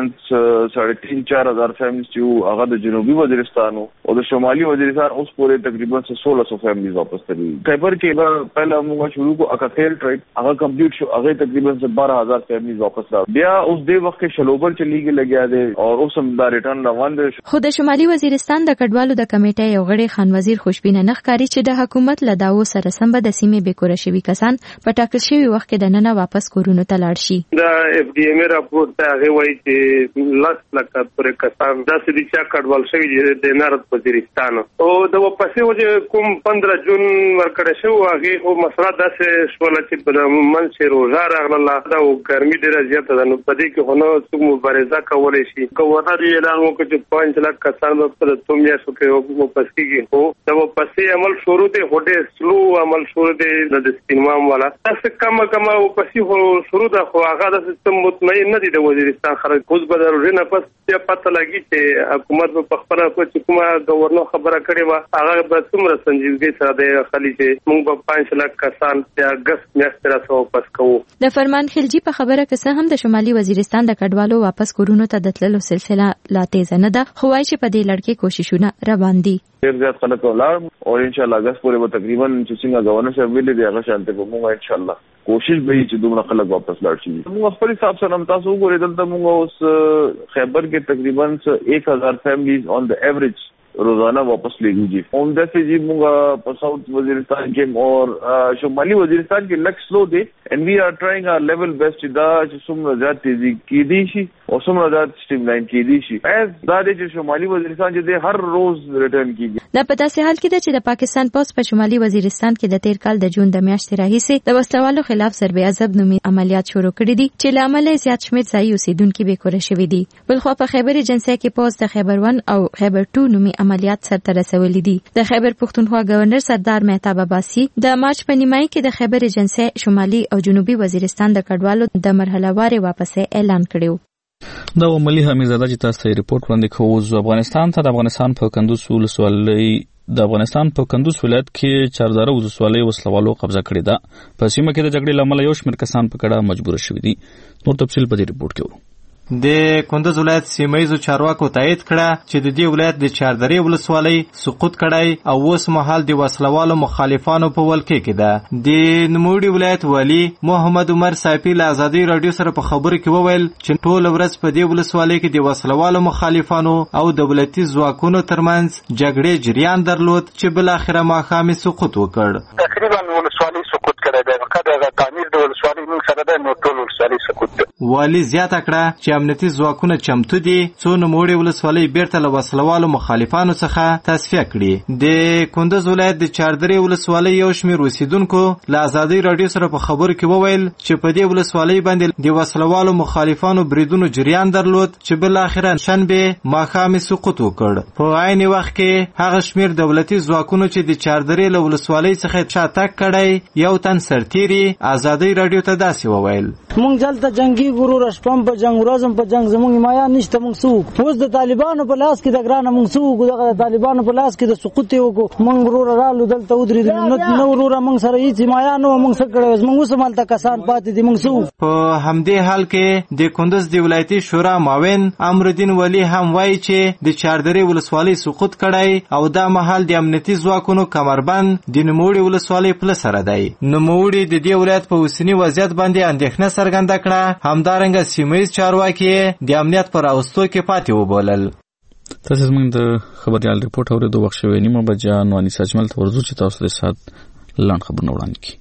3,500-4,000 فیملیز چې هغه د جنوبي وزیرستان او د شمالي وزیرستان اوس پورې تقریبا 1600 فیملیز واپس تللی. خیبر کې پہلا موږ شروع کو اکاخیل ټریډ هغه کمپلیټ شو هغه تقریبا 12,000 فیملیز واپس راو. بیا اوس د وخت کې شلوبر چلیږي لګیا دی او اوس هم دا ریټرن روان دی. خو د شمالي وزیرستان د کډوالو د کمیټې یو غړي خان وزیر خوشبینه نخکاری چې د حکومت له داو سره سم به د سیمې بېکوره شوي کسان په ټاکل شوي وخت کې د ننه واپس کورونو ته لاړ شي. د FDMA راپور ته هغه وایي چې لاس لکه پرې کسان داسې دي چې کډوال شوي دي د نارت وزیرستان او د واپسې وجه کوم 15 جون ورکړی شو هغه خو مسله داسې شوله چې په منځ روزه راغله دا ګرمي ډېره زیاته ده نو په دې کې خو نو څوک مبارزه کولی شي. ګورنر یې اعلان وکړ چې 5 لک کسان به په 2 میاشتو کې واپس کېږي. خو د واپسې عمل شروع دی خو ډېر سلو عمل شروع دی د سپینمام والا داسې کمه واپسې شروع ده خو هغه داسې مطمئن نه دي د وزیرستان خلک. اوس به د روژې نه پس بیا پته لګي چې حکومت به په خپله چې کومه ګورنر خبره کړې وه هغه به څومره سنجیدګۍ سره دی خلي چې موږ به 5 لک کسان د اګست میاشتې راڅخه واپس کوو. د فرمان خلجي په خبره که څه هم د شمالي وزیرستان د کډوالو واپس کورونو ته د تللو سلسله لا تیزه نه ده خو وایي چې په دې لړ کې کوششونه روان دي. ډېر زیات خلک ولاړ او انشاءالله اګست پورې به تقریبا چې څنګه ګورنر صاحب ویلي دی هغه شانته به موږ انشاءالله کوشش به چې دومره خلک واپس لاړ شي. موږ خپل حساب سره هم تاسو وګورئ دلته موږ اوس خیبر کې تقریبا 1000 فیملیز آن د ایوریج روزانہ واپس لیږي. عمده سے جی موږ په ساوث وزیرستان کې او شمالي وزیرستان کې لک سلو دی and we are trying our level best دا چې څومره زیات تیزی کېدی شي او څومره زیات سټریملاین کېدی شي. دا د شمالي وزیرستان چې هر روز ریټرن کیږي. دا په داسې حال کې ده چې د پاکستان پولیس په شمالي وزیرستان کې د تیر کال د جون د میاشتې راهیسې د وسلوالو خلاف ضرب عذاب نومي عملیات شروع کړي دي چې له امله زیات شمېر ځایي اوسیدونکي بېکوره شوي دي. بلخوا په خیبر ایجنسۍ کې پولیس د خیبر 1 او خیبر 2 نومي عملیات سرته رسولي دي. د خیبر پښتونخوا گورنر سردار مهتاب عباسي د مارچ په نیمایي کې د خیبر ایجنسۍ شمالي او جنوبي وزیرستان د کډوالو د مرحله وارې واپسې اعلان کړی. دا ملیحه امیرزاده چې تاسو ته ریپورت وړاندې کوو. افغانستان ته د افغانستان په کندوز ولسوالۍ د افغانستان په کندوز ولایت کې چارداره ولسوالۍ وسلوالو قبضه کړې ده. په سیمه کې د جګړې له امله یو شمېر کسان په کډه مجبور شوي دي. نور تفصیل په دې ریپورت کې ورو. د کندوز ولایت سیمایي چارواکو تایید کړه چې د دې ولایت د چاردرې ولسوالۍ سقوط کړی او اوس مهال د وسلوالو مخالفانو په ولکې کې ده. د نوموړي ولایت والی محمد عمر صافي له ازادي رادیو سره په خبرو کې وویل چې ټول ورځ په دې ولسوالۍ کې د وسلوالو مخالفانو او دولتي ځواکونو ترمنځ جګړې جریان درلود چې بل اخره ماښام سقوط وکړ. تقریبا ولسوالۍ سقوط کړی دی. کله تعمیر د ولسوالۍ موږ سره ده نو ټول ولسوالۍ سقوط ده. والی زیاته کړه چې امنیتي ځواکونه چمتو دي څو نوموړې ولسوالۍ بیرته له وسلوالو مخالفانو څخه تصفیه کړي. د کندوز ولایت د چاردرې ولسوالۍ یو شمېر اوسیدونکو له ازادۍ راډیو سره په خبرو کې وویل چې په دې ولسوالۍ باندې د وسلوالو مخالفانو بریدونو جریان درلود چې بالاخره شنبه ماښام سقوط وکړ. په عین وخت کې هغه شمېر دولتي ځواکونو چې د چاردرې له ولسوالۍ څخه شاتګ کړی یو تن سرتیري ازادۍ راډیو ته داسې وویل مونږ دلته جنگي ګورو شپم په جنگ ورځم په جنگ زمونږ مایا نشته مونږ سوق اوس د طالبانو په لاس کې د ګرانه مونږ سوق دغه طالبانو په لاس کې د سقوط یو مونږ ورور رالو دلته ودرې نو ورور مونږ سره هیڅ مایا نو مونږ څه کړو مونږ اوس مالته کسان پاتې دي مونږ سوق. په همدې حال کې د کندز د ولایتي شورا معاون امرالدین ولی هم وایي چې د چاردرې ولسوالۍ سقوط کړی او دا مهال د امنیتي ځواکونو کمربند د نوموړي ولسوالۍ په سره دی. نوموړي د دې ولایت په اوسني وضعیت باندې اندېښنه څرګنده کړه، همدارنګه سیمهییز چارواکي د امنیت پر اوستو کې پاتې وبولل. تاسو زموږ د خبريال ریپورت اورېدو وخت شوی نیمه بجه نو انیس اجمل ته ورځو چې تاسو د سات لاند خبرونه وړاندې کړي.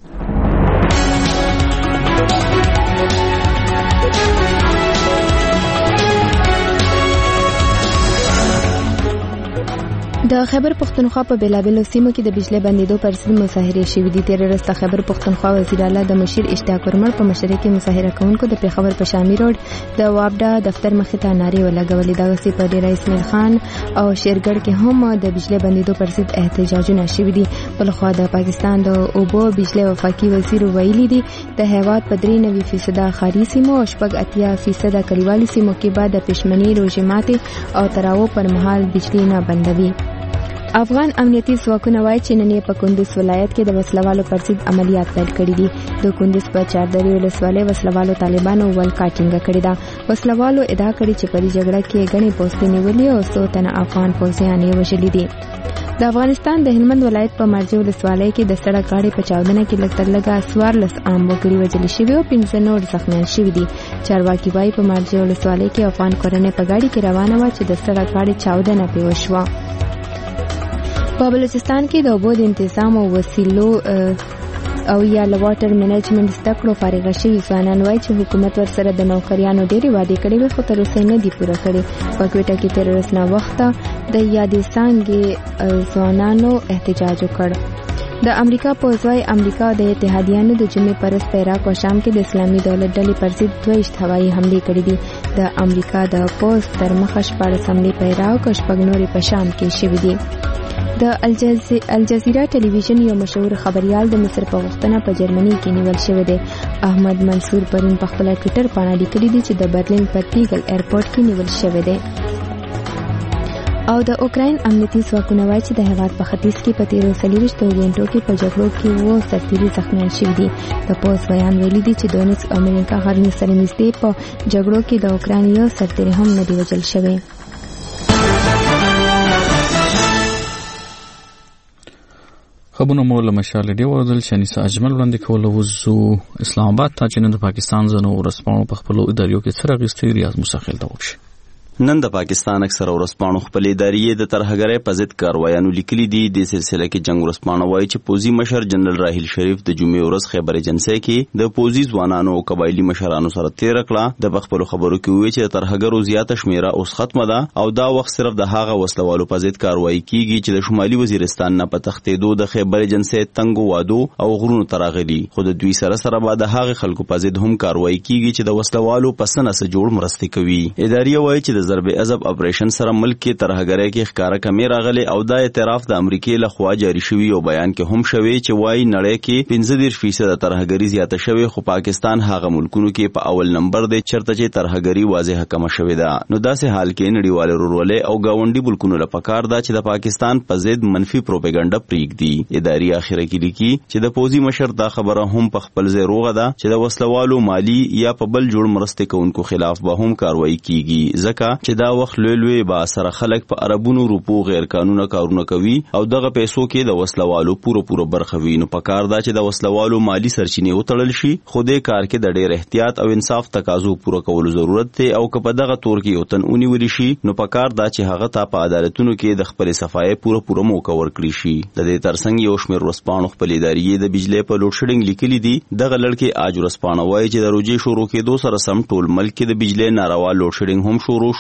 د خیبر پختونخوا په بیلابیلو سیمو کې د بجلی بندیدو پر ضد مظاهرې شوې دي. تیر ورځ د خیبر پختونخوا وزیر اعلی د مشیر اشتیاق ورمړ په مشرۍ کې مظاهره کوونکو د پیښور په شامي روډ د وابډا دفتر مخې ته نارې ولګولې. دغسې په ډیره اسماعیل خان او شیرګړ کې هم د بجلی بندیدو پر ضد احتجاجونه شوي دي. بلخوا د پاکستان د اوبو بجلی وفاقي وزیر ویلي دي د هیواد په 93% ښاري سیمو او 80% کلیوالي سیمو کې به د پښمنۍ روژې ماتې او تراو پر مهال بجلی نه بندوي. افغان امنیتي ځواکونه وایي چې نن په کندز ولایت کې د وسلوالو پر ضد عملیات پیل کړي دي. د کندز په چاردرې ولسوالۍ وسلوالو طالبانو ولکا ټینګه کړې ده. وسلوالو ادعا کړې چې په دې جګړه کې غني پوستې نیولې او 100 تنه افغان پوځیان یې وژلي دي. د افغانستان د هلمند ولایت په مرجو ولسوالۍ کې د سړک غاړې په چاودنه کې لږ تر لږه 14 عام وګړي وژل شوي او 15 نور زخمیان شوي دي. چارواکي وایي په مرجو ولسوالۍ کې افغان کورنۍ په ګاډي کې روانه وه چې د سړک غاړې چاودنه پرې وشوه. په بلوچستان کې د اوبو د انتظام او وسیلو او یا ل واټر منیجمنت زده کړو فارغ شوي ځوانان وایي چې حکومت ورسره د نوکریانو ډېرې وعدې کړې وې خو تر اوسه نه دي پوره کړې. په کوټه کې تیر ورځ ناوخته د یادې څانګې ځوانانو احتجاج وکړ. د امریکا پوځ وايي امریکا د اتحادیانو د جمعې پر ورځ په عراق او شام کې د اسلامي دولت ډلې پر ضد 22 هوایي حملې کړې دي. د امریکا د پوځ تر مخه 14 حملې په عراق او 6 نورې په شام کې شوې دي. د الجزیره ټلویزیون یو مشهور خبريال د مصر په غوښتنه په جرمني کې نیول شوی دی. احمد منصور پرون په خپل ټوئیټر باندې لیکلي دي چې د برلین په ټیګل ایرپورټ کې نیول شوی دی. او د اوکراین امنیتي ځواکونه وایي چې د هیواد په ختیځ کې په تیرو 24 غنټو کې په جګړو کې وو سرتیري زخمیان شوي دي. د پوځ بیان ویلي دي چې دونیتسک او امریکا غرني سره نږدې په جګړو کې د اوکراین یو سرتیري هم نه دی وژل شوی. خبرونه مو له مشال دی ورزل چې انیس اجمل وړاندې کوله. وزو اسلام آباد ته چې نن د پاکستان زنو ورسپانو په خپل اداریو کې سره غوښتي ریاض مستقل ته وکړي. نن د پاکستان اکثر ورسپانو خپل ادارې د ترهګرۍ په ضد کاروایانو لیکلي دي. د سلسله کې جنگ ورسپانو وایي چې پوزي مشر جنرال راحیل شریف د جمعې ورځ خیبر ایجنسی کې د پوزي ځوانانو او قبایلی مشرانو سره تیر کړه. د خپل خبرو کې وایي چې ترهګرو زیاته شمیره اوس ختمه ده او دا وخت صرف د هغه وسلوالو په ضد کاروایی کیږي چې د شمالي وزیرستان نه په تختیدو د خیبر ایجنسی تنګو وادو او غرونو تراغلي. خو د دوی سره بعد هغه خلکو په ضد هم کاروایی کیږي چې د وسلوالو پسنه سره جوړ مرسته کوي. ادارې وایي چې د ضرب عذاب شن سره ملک کې ترهګرۍ کې ښکارا کمی راغلي او دا اعتراف د امریکای له خوا جاری شوی او بیان کې هم شوی چې وایي نړۍ کې 15% ترهګری زیاته شوی خو پاکستان هغه ملکونو کې په اول نمبر دی چرته چې ترهګری واضح کم شوی ده. نو داسې حال کې نړیوال رورولې او گاونډي ملکونو لپاره کار ده چې د پاکستان په ضد منفي پروپاګاندا پریږدي. ادارې اخیره کې لیکي چې د پوزي مشر دا خبره هم په خپل ځای روغه ده چې د وسلوالو مالی یا په بل جوړ مرسته کوونکو خلاف به هم کاروایی کیږي ځکه چې دا وخت لوی با سره خلک په عربونو روپو غیر قانوني کارونه کوي او دغه پیسو کې د وسلوالو پوره برخه وي. نو پکار دا چې د وسلوالو مالی سرچینې وتړل شي. خو دې کار کې د ډېر احتیاط او انصاف تقاضو پوره کولو ضرورت دی او که په دغه تور کې یو تن ونیول شي نو پکار دا چې هغه ته په عدالتونو کې د خپل صفای پوره موقع ورکړي شي. د دې ترڅنګ یو شمېر ورسپانو خپل ادارې د بجلی په لوډ شیډینګ لیکلي دي. دغه لړکې اج ورسپانو وایي چې د روجي شروع کېدو سره سم ټول ملک کې د بجلی ناروا لوډ شیډینګ هم شروع شو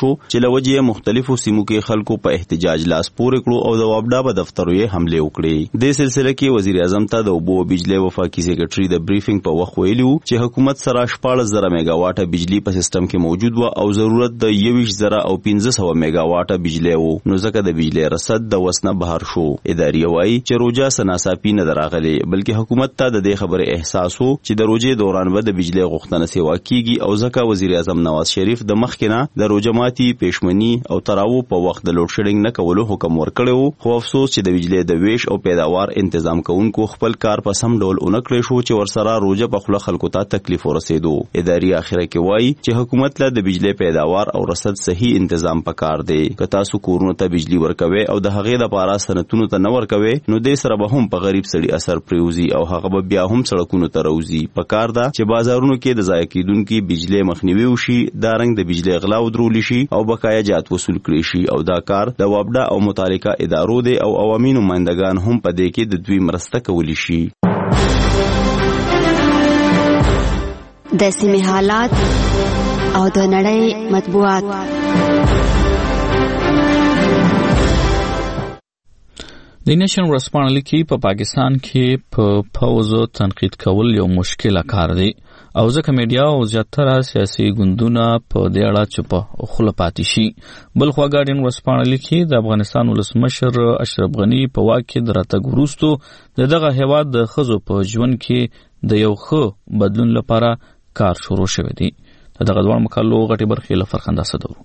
شو چې لوجه مختلفو سیمو کې خلکو په احتجاج لاس پورې کړو او د وابډا په دفترو یې حمله وکړې. د سلسله کې وزیر اعظم ته د اوبو بجلی وفاقي سیکریټري د بریفینګ په وخت ویلو چې حکومت سره 14,000 میگا واټه بجلی په سیستم کې موجود و او ضرورت د 21,000 او 1500 میگا واټه بجلی و، نو ځکه د بجلی رصد د وسنه بهر شو. اداري وایي چې روجا سناساپي نه دراغلي بلکې حکومت ته د دې خبره احساس وو چې د روجې دوران به د بجلی غوښتنه سیوا کیږي او ځکه وزیر اعظم نواز شریف د مخکنه د روجماتي پېشمنی او تراو په وخت د لوډ شیډینګ نه کولو حکم ورکړو. خو افسوس چې د بجلی د ویش او پیداوار تنظیم کوونکو خپل کار په سم ډول اونکړې شو چې ورسره روجه په خپل خلکو ته تکلیف ورسېدو. اداري اخره کې وایي چې حکومت له د بجلی پیداوار او رصد صحیح تنظیم پکار دی. که تاسو کورونو ته بجلی ورکوي او د هغې د پاره سنتونو ته نه ورکوي نو دې سره به هم په غریب سړي اثر پریوزي او هغه به بیا هم سړکونو ته راوځي. پکار ده چې بازارونو کې د ضایع کیدونکو بجلی مخنیوي وشي، دا رنګ د بجلی غلا ودرول شي او بقایا جات وصول کړي شي او دا کار د وابډا او متعلقه ادارو دی او عوامي نمائندگان هم په دې کې د دوی مرسته کولی شي. د سیمې حالات او د نړۍ مطبوعات. د نیشن ورسپانه لیکي په پاکستان کې په پوز تنقید کول یو مشکل کار دی او ځکه میډیا او زیاتره سیاسي ګوندونه په دې اړه چوپ خوله پاتې شي. بل خوا ګارډین ورسپانه لیکي د افغانستان ولسمشر اشرف غنی په واک کې د راتګ وروسته دغه هیواد د ښځو په ژوند کې د یو ښه بدلون لپاره کار شروع شوی دی. دغه دوه مقالو غټي برخې له فرخنده صدو.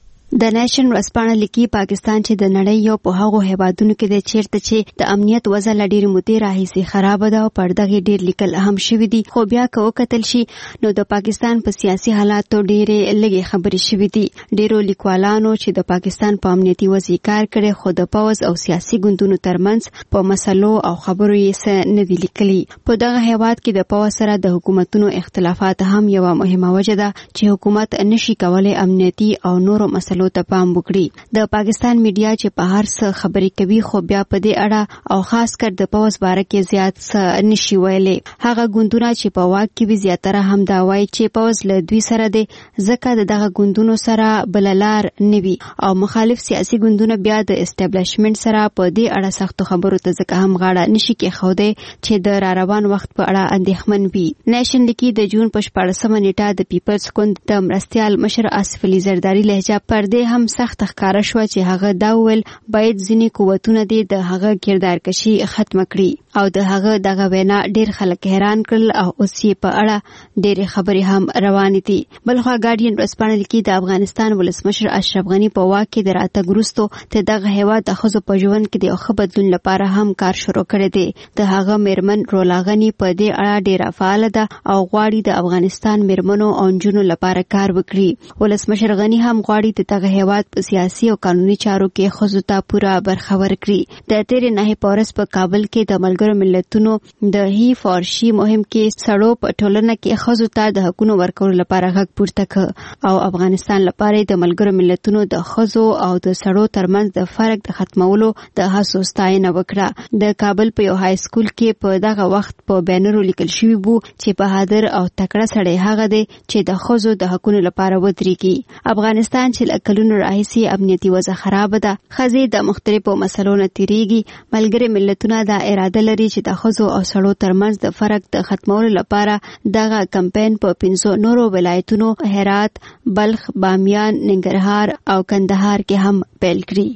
د نیشن ورسپانه لیکي پاکستان چې د نړۍ یو په هغو هیوادونو کې د چیرته چې د امنیت وضع له ډېرې مودې راهیسې خرابه ده او پر دغه ډېر لیکل هم شوي دي، خو بیا که وکتل شي نو د پاکستان په سیاسي حالاتو ډېرې لږې خبرې شوي دي. ډېرو لیکوالانو چې د پاکستان په امنیتي وضع کار کړی خو د پوز او سیاسي ګوندونو ترمنځ په مسلو او خبرو یې څه نه دي لیکلي. په دغه هیواد کې د پوز سره د حکومتونو اختلافات هم یوه مهمه وجه ده چې حکومت نشي کولی امنیتي او نورو مسلو ته پام وکړي. د پاکستان میډیا چې په هر څه خبرې کوي خو بیا په دې اړه او خاص کر د پوز باره کې زیات څه نشي ویلي. هغه ګوندونه چې په واک کې وي زیاتره هم دا وایي چې پوز له دوی سره دی ځکه د دغه ګوندونو سره بل لار نه وي او مخالف سیاسي ګوندونه بیا د اسټابلیشمنت سره په دې اړه سختو خبرو ته ځکه هم غاړه نشي کېښودی چې د را روان وخت په اړه اندېښمن وي. نیشن لیکي د جون په 14مه نیټه د پیپلز ګوند د مرستیال مشر آصف علي زرداري لهجه پر دې هم سخت ښکاره شوه چې هغه دا وویل باید ځینې قوتونه دې د هغه کردارکشي ختمه کړي او د هغه دغه وینا ډېر خلک حیران کړل او اوس یې په اړه ډېرې خبرې هم روانې دي. بلخوا ګارډین ورسپانه لیکي د افغانستان ولسمشر اشرف غني په واک کې د راتګ وروسته د دغه هیواد د ښځو په ژوند کې د یو ښه بدلون لپاره هم کار شروع کړی دی. د هغه میرمن رولا غني په دې اړه ډېره فعاله ده او غواړي د افغانستان میرمنو او نجونو لپاره کار وکړي. ولسمشر غني هم غواړي د دغه هیواد په سیاسي او قانوني چارو کې ښځو ته پوره برخه ورکړي. د تیرې نهې په ورځ په کابل کې د ملګرو ملتونو د هی فار شي مهم کې سړو په ټولنه کې ښځو ته د حقونو ورکولو لپاره غږ پورته کړ او افغانستان لپاره د ملګرو ملتونو د ښځو او د سړو ترمنځ د فرق د ختمولو د هڅو ستاینه وکړه. د کابل په یو های سکول کې په دغه وخت په بینرو لیکل شوي وو چې بهادر او تکړه سړی هغه دی چې د ښځو د حقونو لپاره ودرېږي. افغانستان چې کلونو راهیسې امنیتي وضع خرابه ده، ښځې د مختلفو مسلو نه تیریږي. ملګري ملتونه دا اراده لري چې د ښځو او سړو ترمنځ د فرق د ختمولو لپاره دغه کمپاین په 5 نورو ولایتونو هرات، بلخ، بامیان، ننګرهار او کندهار کې هم پیل کړي.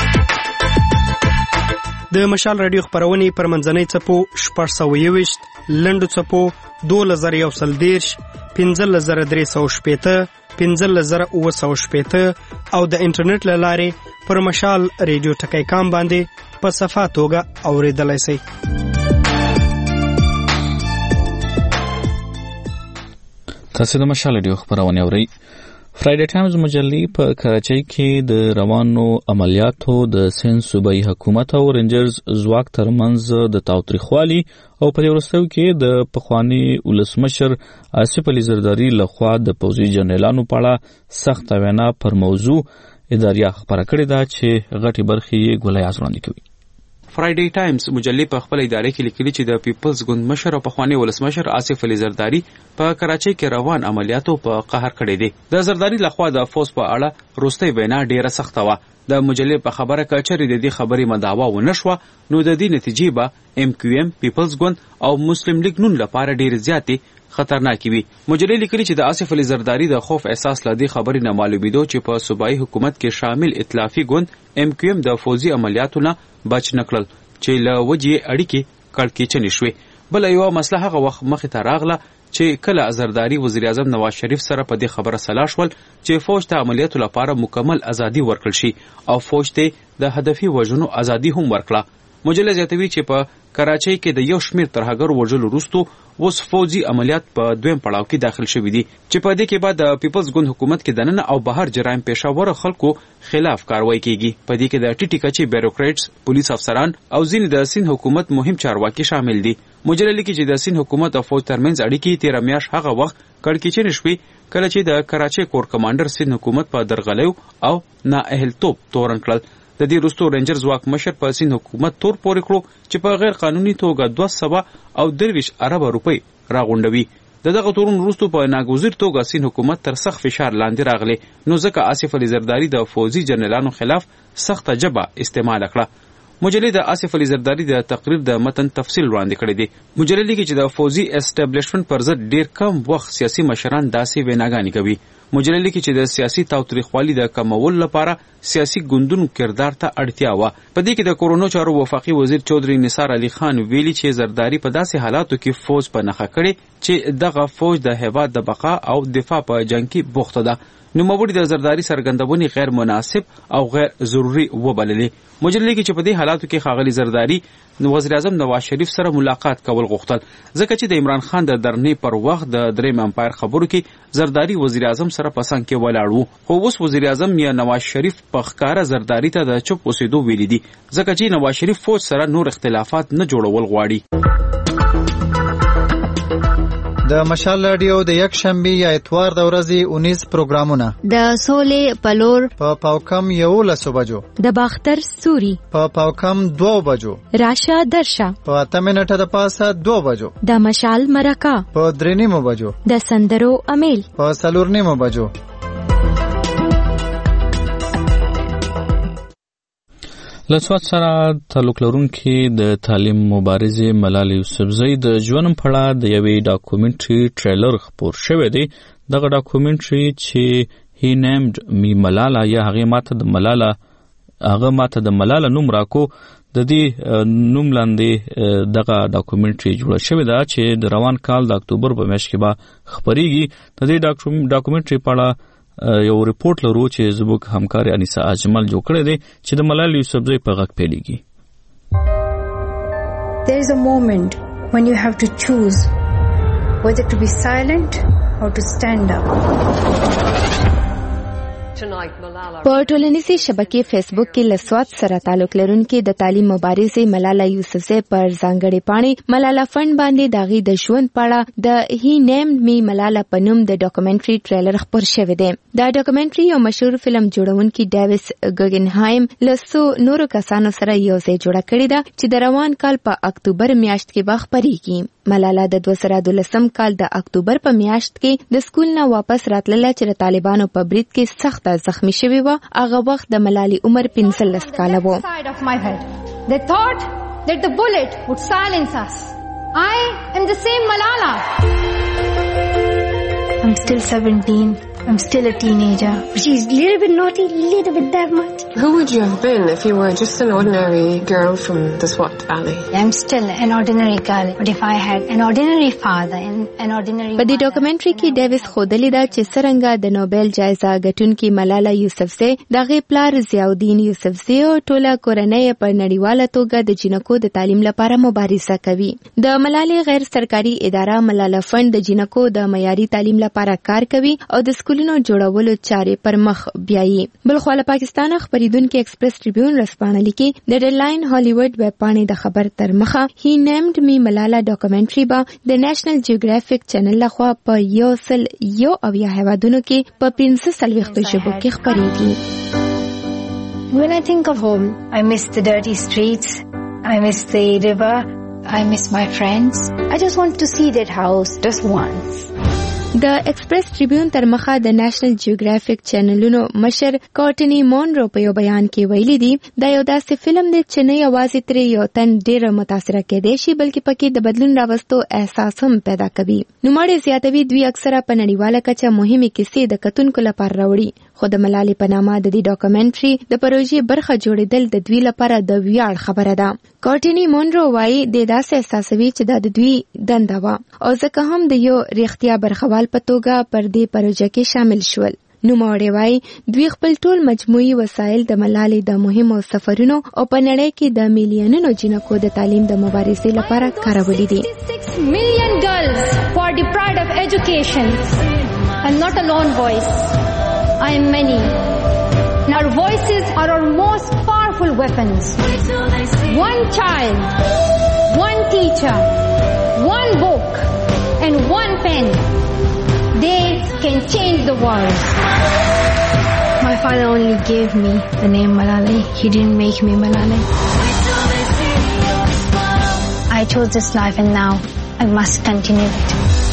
د مشال رادیو خبرونه پر منځنۍ چپو 621 لنډو چپو 2113 15315 15915 او د انټرنیټ له لارې پر مشال ریډیو ټکی کام باندې په صفه توګه اوریدلای شئ. تاسو د مشال ریډیو خبرونه اورئ. فرایډے ټایمز مجلې په کراچۍ کې د روانو عملیاتو د سند صوبایي حکومت او رینجرز ځواک ترمنځ د تاوتریخوالي او په وروستیو کې د پخوانی ولسمشر آصف علي زرداري لخوا د پوځي جنرالانو په اړه سخت وینا پر موضوع اداریه خبره کړې ده چې غټي برخې یې ګولایاز وړاندې کوي. فرایډي ټایمز مجلې په خپل ادارې کې لیکلي چې د پیپلز ګوند مشر او پخوانی ولسمشر آصف علي زرداری په کراچۍ کې روان عملیاتو په قهر کړی دی. د زرداری لخوا د فوز په اړه وروستۍ وینا ډیره سخته وه. د مجلې په خبره که چېرې د دې خبرې مدعوا ونه شوه نو د دې نتیجې به MQM پیپلز ګوند او مسلم لیگ نون لپاره ډېرې زیاتې خطرناکې وي. مجلې لیکلي چې د آصف علي زرداری د خوف احساس له دې خبرې نه معلومېدو چې په صوبایي حکومت کې شامل ائتلافي ګوند MQM د فوزي عملیاتو نه بچ نه کړل چې له وجې اړیکې کړکېچنې شوې. بله یوه مسله هغه وخت مخې ته راغله چې کله زرداری وزیراعظم نواز شریف سره په دې خبره سلا شول چې فوج ته عملیاتو لپاره مکمل ازادي ورکړل شي او فوج ته د هدفي وژنو ازادي هم ورکړه. مجله زیاتوي چې په کراچۍ کې د یو شمېر ترهګرو وژلو وروستو اوس فوجي عملیات په دویم پړاو کې داخل شوي دي چې په دې کې به د پیپلز ګوند حکومت کې دننه او بهر جرایم پیښور خلکو خلاف کاروایی کیږي. په دې کې د ټیټي کچې بیروکریټس، پولیس افسران او ځینې د سین حکومت مهم چارواکي شامل دي. مجله لیکي چې د سین حکومت او فوج ترمنځ اړیکې 13 میاشت هغه وخت کړکېچنې شوې کله چې د کراچۍ کور کمانډر سین حکومت په درغلیو او نااهلتوب تورن کړل. د دې وروسته رینجر ځواک مشر په سین حکومت تور پورې کړو چې په غیر قانوني توګه 223 ارب روپۍ راغونډوي. دغه تورون وروسته په ناګزیر توګه سین حکومت تر سخت فشار لاندې راغلی نو ځکه آصف علي زرداری د فوزي جنرالانو خلاف سخته جبه استعمال کړه. مجلې د آصف علي زرداری د تقریر د متن تفصیل وړاندې کړی دی. مجلې لیکي چې د فوزي اسټابلیشمنت پر ضد ډیر کم وخت سیاسي مشران داسې ویناګانې کوي. مجلې لیکي چې د سیاسي تاوتریخوالي د کمولو لپاره سیاسي ګوندونو کردار ته اړتیا وه. په دې کې د کورونو چارو وفاقي وزیر چودري نثار علي خان ویلي چې زرداری په داسې حالاتو کې فوج په نښه کړي چې دغه فوج د هیواد د بقا او دفاع په جنګ کې بوخته ده. نوموړي د زرداری څرګندونې غیر مناسب او غیر ضروري وبللې. مجلې کې چې په دې حالاتو کې ښاغلي زرداری وزیر اعظم نواز شریف سره ملاقات کول غوښتل ځکه چې د عمران خان د درنې پر وخت د دریم امپایر خبرو کې زرداری وزیر اعظم سره په څنګ کې ولاړ وو. خو اوس وزیر اعظم یا نواز شریف په ښکاره زرداری ته د چوپ اوسېدو ویلي دي ځکه چې نواز شریف فوج سره نور اختلافات نه جوړول غواړي. د مشال رادیو د یک شنبه یا اتوار د ورځې 19 پروګرامونه د سولې پلور په پاوکم 11 بجو، د باختر سوري په پاوکم 2 بجو، راشه درشه په 8 منټه د پاسه 2 بجو، د مشال مرکه په 3 بجو، د سندرو امیل په 4 بجو. لسوات سره تعلق لرونکي د تعلیم مبارزې ملالۍ یوسفزۍ د ژوند په اړه د یوې ډاکومنټري ټریلر خپور شوی دی. دغه ډاکومنټري چې هی نیمډ می ملالا یا هغه ماته د ملالا نوم راکو د دې نوم لاندې دغه ډاکومنټري جوړه شوې ده چې د روان کال د اکتوبر په میاشت کې به خپریږي. د دې ډاکومنټري په اړه یو ریپورت لرو چې زموږ همکار انیسا اجمل جوړ کړی دی چې د ملالۍ یوسفزۍ په غږ پیلېږي. There is a moment when you have to choose whether to be silent or to stand up. په ټولنیزې شبکې فیسبوک کې لسوات سره تعلق لرونکي د تعلیم مبارزې ملاله یوسفزۍ پر ځانګړې پاڼې ملاله فند باندې د هغې د ژوند په اړه د هی نیمډ می ملاله په نوم د ډاکومنټري ټریلر خپور شوی دی. دا ډاکومنټري یو مشهور فلم جوړونکي ډیویس ګگنهایم له څو نورو کسانو سره یوځای جوړه کړې ده چې د روان کال په اکتوبر میاشت کې به خپریږي. ملاله د 2012 کال د اکتوبر په میاشت کې د سکول نه واپس راتلله چې د طالبانو په برید کې سخت زخمی شوی و. هغه وخت د ملالۍ عمر 15 کاله و. They thought that the bullet would silence us. I am the same Malala. I'm still 17. I'm still a teenager. She's a little bit naughty, little bit that much. Who would you have been if you were just an ordinary girl from the Swat Valley? I'm still an ordinary girl, but if I had an ordinary father and an ordinary... په دې ډاکومنټري کې ډیویس ښودلې ده چې څرنګه د نوبل جایزه ګټونکي ملاله یوسفزۍ د هغې پلار ضیاءالدین یوسفزۍ او ټوله کورنۍ په نړیواله توګه د جینکو د تعلیم لپاره مبارزه کوي. د ملالۍ غیر سرکاري اداره ملاله فند د جینکو د معیاري تعلیم لپاره کار کوي او د سکولونو جوړولو چارې پر مخ بیایي. بلخوا له پاکستانه خپریدونکي ایکسپریس ټریبیون ورځپاڼه لیکي د ډیډلاین هالیوډ ویب پاڼې د خبر تر مخه هی نیمډ می ملاله ډاکومنټري به د نېشنل جیوګرافیک چینل لخوا په 101 هیوادونو کې په 15 ژبو کې خپریږي. When I think of home, I miss the dirty streets. I miss the river. I miss my friends. I just want to see that house just once. د ایکسپریس ټریبیون تر مخه د نېشنل جیوګرافیک چینلونو مشر کورټنی مونرو په یو بیان کې ویلي دي دا یو داسې فلم دی چې نه یوازې ترې یو تن ډېر متاثره کېدی شي بلکې پکې د بدلون راوستو احساس هم پیدا کوي. نوموړی زیاتوي دوی اکثره په نړیواله کچه مهمې کیسې د کتونکو لپاره راوړي خو د ملالۍ په نامه د دې ډاکومنټري د پروژې برخه جوړېدل د دوی لپاره د ویاړ خبره ده. کورټنی مونرو وایي د داسې احساسوي چې دا د دوی دنده وه او ځکه هم د یو ریښتیا برخوال په توګه پر دې پروژه کې شامل شول. نوموړی وایي دوی خپل ټول مجموعي وسایل د ملالۍ د مهمو سفرونو او په نړۍ کې د میلیونونو جنکو د تعلیم د مبارزې لپاره کارولي دي. 6 million girls who are deprived of education. I'm not a lone voice. I am many. Our voices are our most powerful weapons. One child, one teacher, one book, and one pen. They can change the world. My father only gave me the name Malala. He didn't make me Malala. I chose this life and now I must continue it.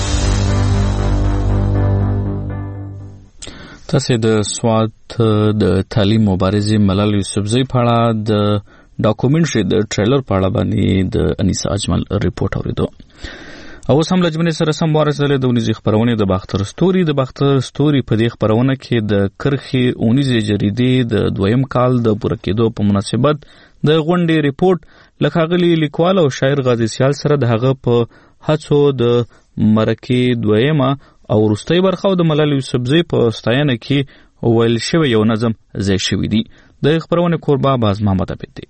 تاسو د سوات د تعلیم مبارزې ملالۍ یوسفزۍ په اړه د ډاکومنټري د ټریلر په اړه باندې د انیسا اجمل ریپورت اوریدو. او سم لجمنې سره سم وارسله د ونیزي خبرونه د باختر ستوري په دې خبرونه کې د کرخي اونیزي جریدې د دویم کال د پوره کېدو په مناسبت د غونډې ریپورت لکاغلی لیکوال او شاعر غازی سیال سره د هغه په هڅو د مرکې دویمه او وروستۍ برخه د ملالۍ یوسفزۍ په ستاینه کې ویل شوی یو نظم ځای شوی دی. د خبرونه کوربه باز محمد عبید دی.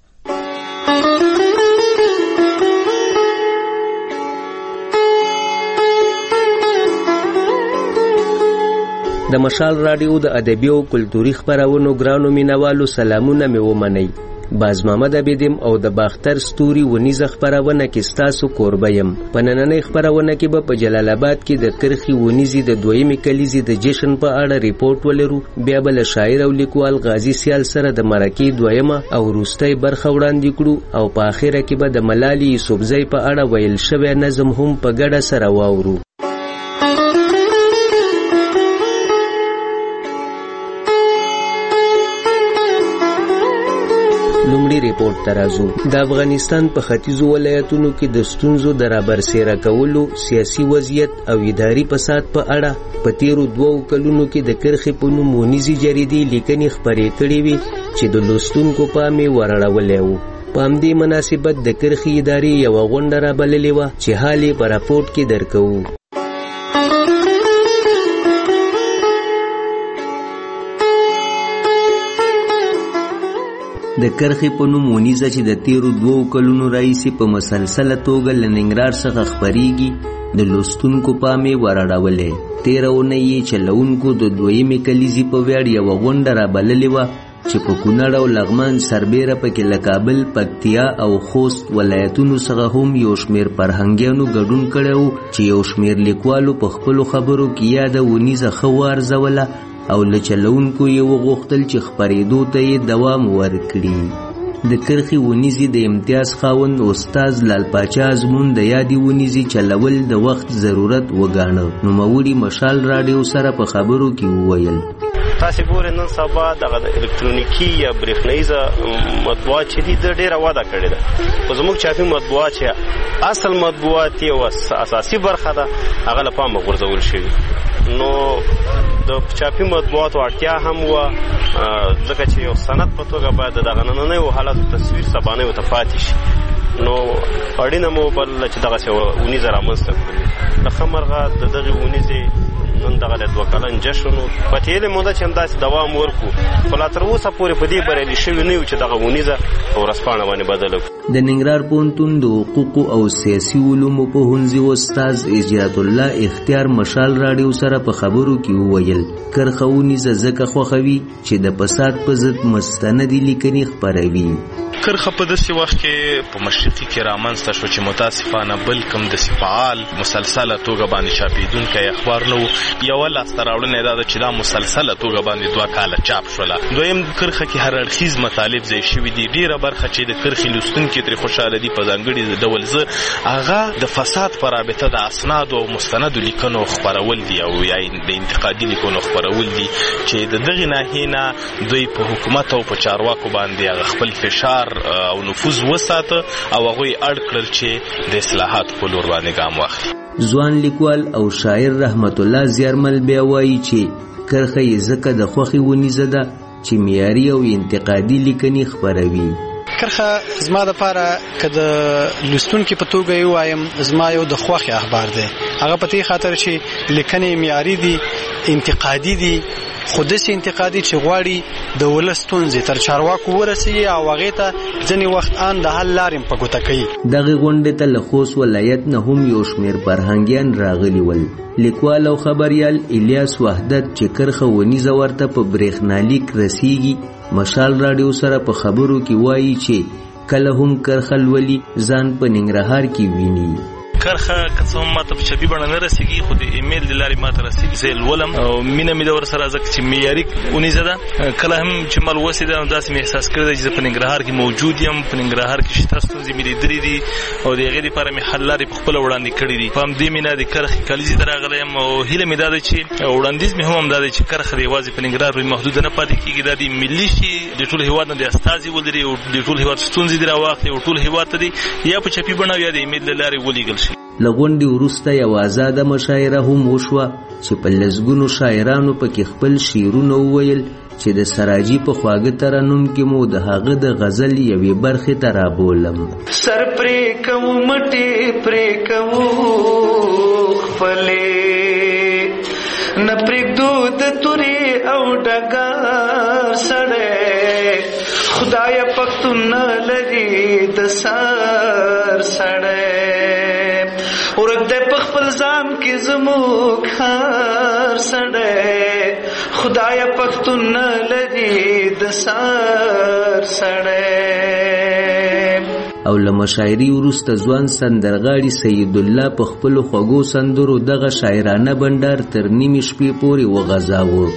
د مشال رادیو د ادبي او کلتوري خبرونو ګرانو مینوالو سلامونه مې ومنئ. باز محمد عبیدم او د باختر ستوري ونیزه خبرونه کې ستاسو کوربه یم. په نننۍ خبرونه کې به په جلال آباد کې د کرخي ونیزي د دویمې کلیزې د جشن په اړه ریپورت ولرو. بیا به له شاعر او لیکوال غازی سیال سره د مرکې دویمه او وروستۍ برخه وړاندې کړو او په اخره کې به د ملالۍ یوسفزۍ په اړه ویل شوی نظم هم په ګډه سره واورو. لومړی ریپورت ترازو د افغانستان په ختیځو ولایتونو کې د ستونزو د رابرسېره کولو سیاسي وضعیت او اداري فساد په اړه په تیرو 2 کلونو کې د کرخې په نوم ونیزي جریدې لیکنې خپرې کړې وي چې د لوستونکو پام یې ورړولی و. په همدې مناسبت د کرخې ادارې یوه غونډه رابللې وه چې حال یې په راپورټ کې درکوو. د کرخې په نوم ونیزه چې د تیرو 2 کلونو راهیسې په مسلسله توګه له ننګرهار څخه خپریږي د لوستونکو پام یې ورړولی. تېره اونۍ یې چلوونکو د دویمې کلیزې په ویاړ یوه غونډه رابللې وه چې په کونړ او لغمان سربیره پکې له کابل، پکتیا او خوست ولایتونو څخه هم یو شمېر فرهنګیانو ګډون کړی و چې یو شمېر لیکوالو په خپلو خبرو کې یاده ونیزه ښه وارزوله او له چلوونکو یې وغوښتل چې خپرېدو ته یې دوام ورکړي. د کرخې ونیزي د امتیاز خاوند استاد لال پاچا ازمون د یادې ونیزي چلول د وخت ضرورت وګاڼه. نوموړي مشال راډیو سره په خبرو کې وویل تاسې ګورئ نن سبا دغه د الکترونیکي یا برېښناییزه مطبوعات چې دي د ډېره وده کړې ده. خو زموږ چاپي مطبوعات چې اصل مطبوعات یې او اساسي برخه ده هغه له پامه غورځول شوي. نو د چاپي مطبوعاتو اړتیا هم وه ځکه چې یو سند په توګه باید د دغه نننیو حالاتو تصویر سبانیو ته پاتې شي. نو اړینه مو بلله چې دغسې ونیزه رامنځته کړو. د ښه مرغه د دغې ونیزې نن دغه له 2 کلن جشن په تېرې موده چې همداسې دوام ورکړو خو لا تر اوسه پورې په دې بریالي شوي نه یو چې دغه ونیزه په ورځپاڼه باندې بدله کړو. د ننګرهار پوهنتون د حقوقو او سیاسي علومو پوهنځي استاد اجرات الله اختیار مشال راډیو سره په خبرو کې وویل کرخه ونیزه ځکه خوښوي چې د فساد په ضد مستندې لیکنې خپروي. کرخه په داسې وخت کې په مشرقي کې رامنځته شو چې متاسفانه بل کوم داسې فعال مسلسله توګه باندې چاپېدونکی اخبار نه و. یوه لاسته راوړنه دا ده چې دا مسلسله توګه باندې 2 کاله چاپ شوله. دویم کرخه کې هر اړخیز مطالب ځای شوي دي. ډېره برخه چې د کرخې لوستونکي ترې خوشحاله دي په ځانګړي ډول زه هغه د فساد په رابطه د اسنادو او مستندو لیکنو خپرول دي او یا د انتقادي لیکنو خپرول دي چې د دغې ناحیې نه دوی په حکومت او په چارواکو باندې هغه خپل فشار او نفوذ وساته او هغوی اړ کړل چې د اصلاحاتو په لور باندې ګام واخلي. ځوان لیکوال او شاعر رحمت الله زیارمل بیا وایي چې کرخه یې ځکه د خوښې ونیزه ده چې معیاري او انتقادي لیکنې خپروي. کرخه زما د پاره که د لوستونکي په توګه یې وایم زما یو د خوښې اخبار دی. هغه په دې خاطر چې لیکنې معیاري دي، انتقادي دي، خو داسې انتقادي چې غواړي د ولس ستونزې تر چارواکو ورسوي او هغې ته ځینې وخت ان د حل لارې په ګوته کوي. دغې غونډې ته له خوست ولایت نه هم یو شمېر فرهنګیان راغلي ول. لیکوال او خبریال الیاس وحدت چې کرخه ونیزه ورته په برېښنالیک رسیږي مشال راډیو سره په خبرو کې وایي چې کله هم کرخه لولي ځان په ننګرهار کې ویني. کرخه که څه هم ماته په چاپي بڼه نه رسېږي خو د ایمیل د لارې ماته رسېږي. زه یې لولم او مینه مې ده ورسره ځکه چې معیاري ونیزه ده. کله هم چې ما لوستې ده داسې مې احساس کړی ده چې زه په ننګرهار کې موجود یم. په ننګرهار کې شته ستونزې مې لیدلې دي او د هغې دپاره مې حل لارې پخپله وړاندې کړي دي. په همدې مینه د کرخې کلیزې ته راغلی یم او هیله مې دا ده چې وړاندیز مې هم همدا دی چې کرخه د یوازې په ننګرهار پورې محدوده نه پاتې کېږي. دا د ملي شي د ټول هېواد نه د استازي ولري او د ټول هېواد ستونزې دې راواخلي او ټول هېواد ته دې یا په چاپي بڼه یا د ایمیل له لارې ولیږل شي. له غونډې وروسته یوه ازاده مشاعره هم وشوه چې په لسګونو شاعرانو پکې خپل شعرونه وویل چې د سراجي په خواږه ترنم کې مو د هغه د غزل یوې برخې ته رابولم. سر پرې کوو مټې پرې کوو خپلې نه پرېږدو د تورې او ډګر سړی خدایه پښتون نه لري د سر سړی ورک دی په خپل ځان کې زموږ هر سړی خدایه پښتون نه لري د سر سړی. او له مشاعرې وروسته ځوان سندرغاړي سید الله په خپلو خوږو سندرو دغه شاعرانه بنډار تر نیمې شپې پورې وغځاوه.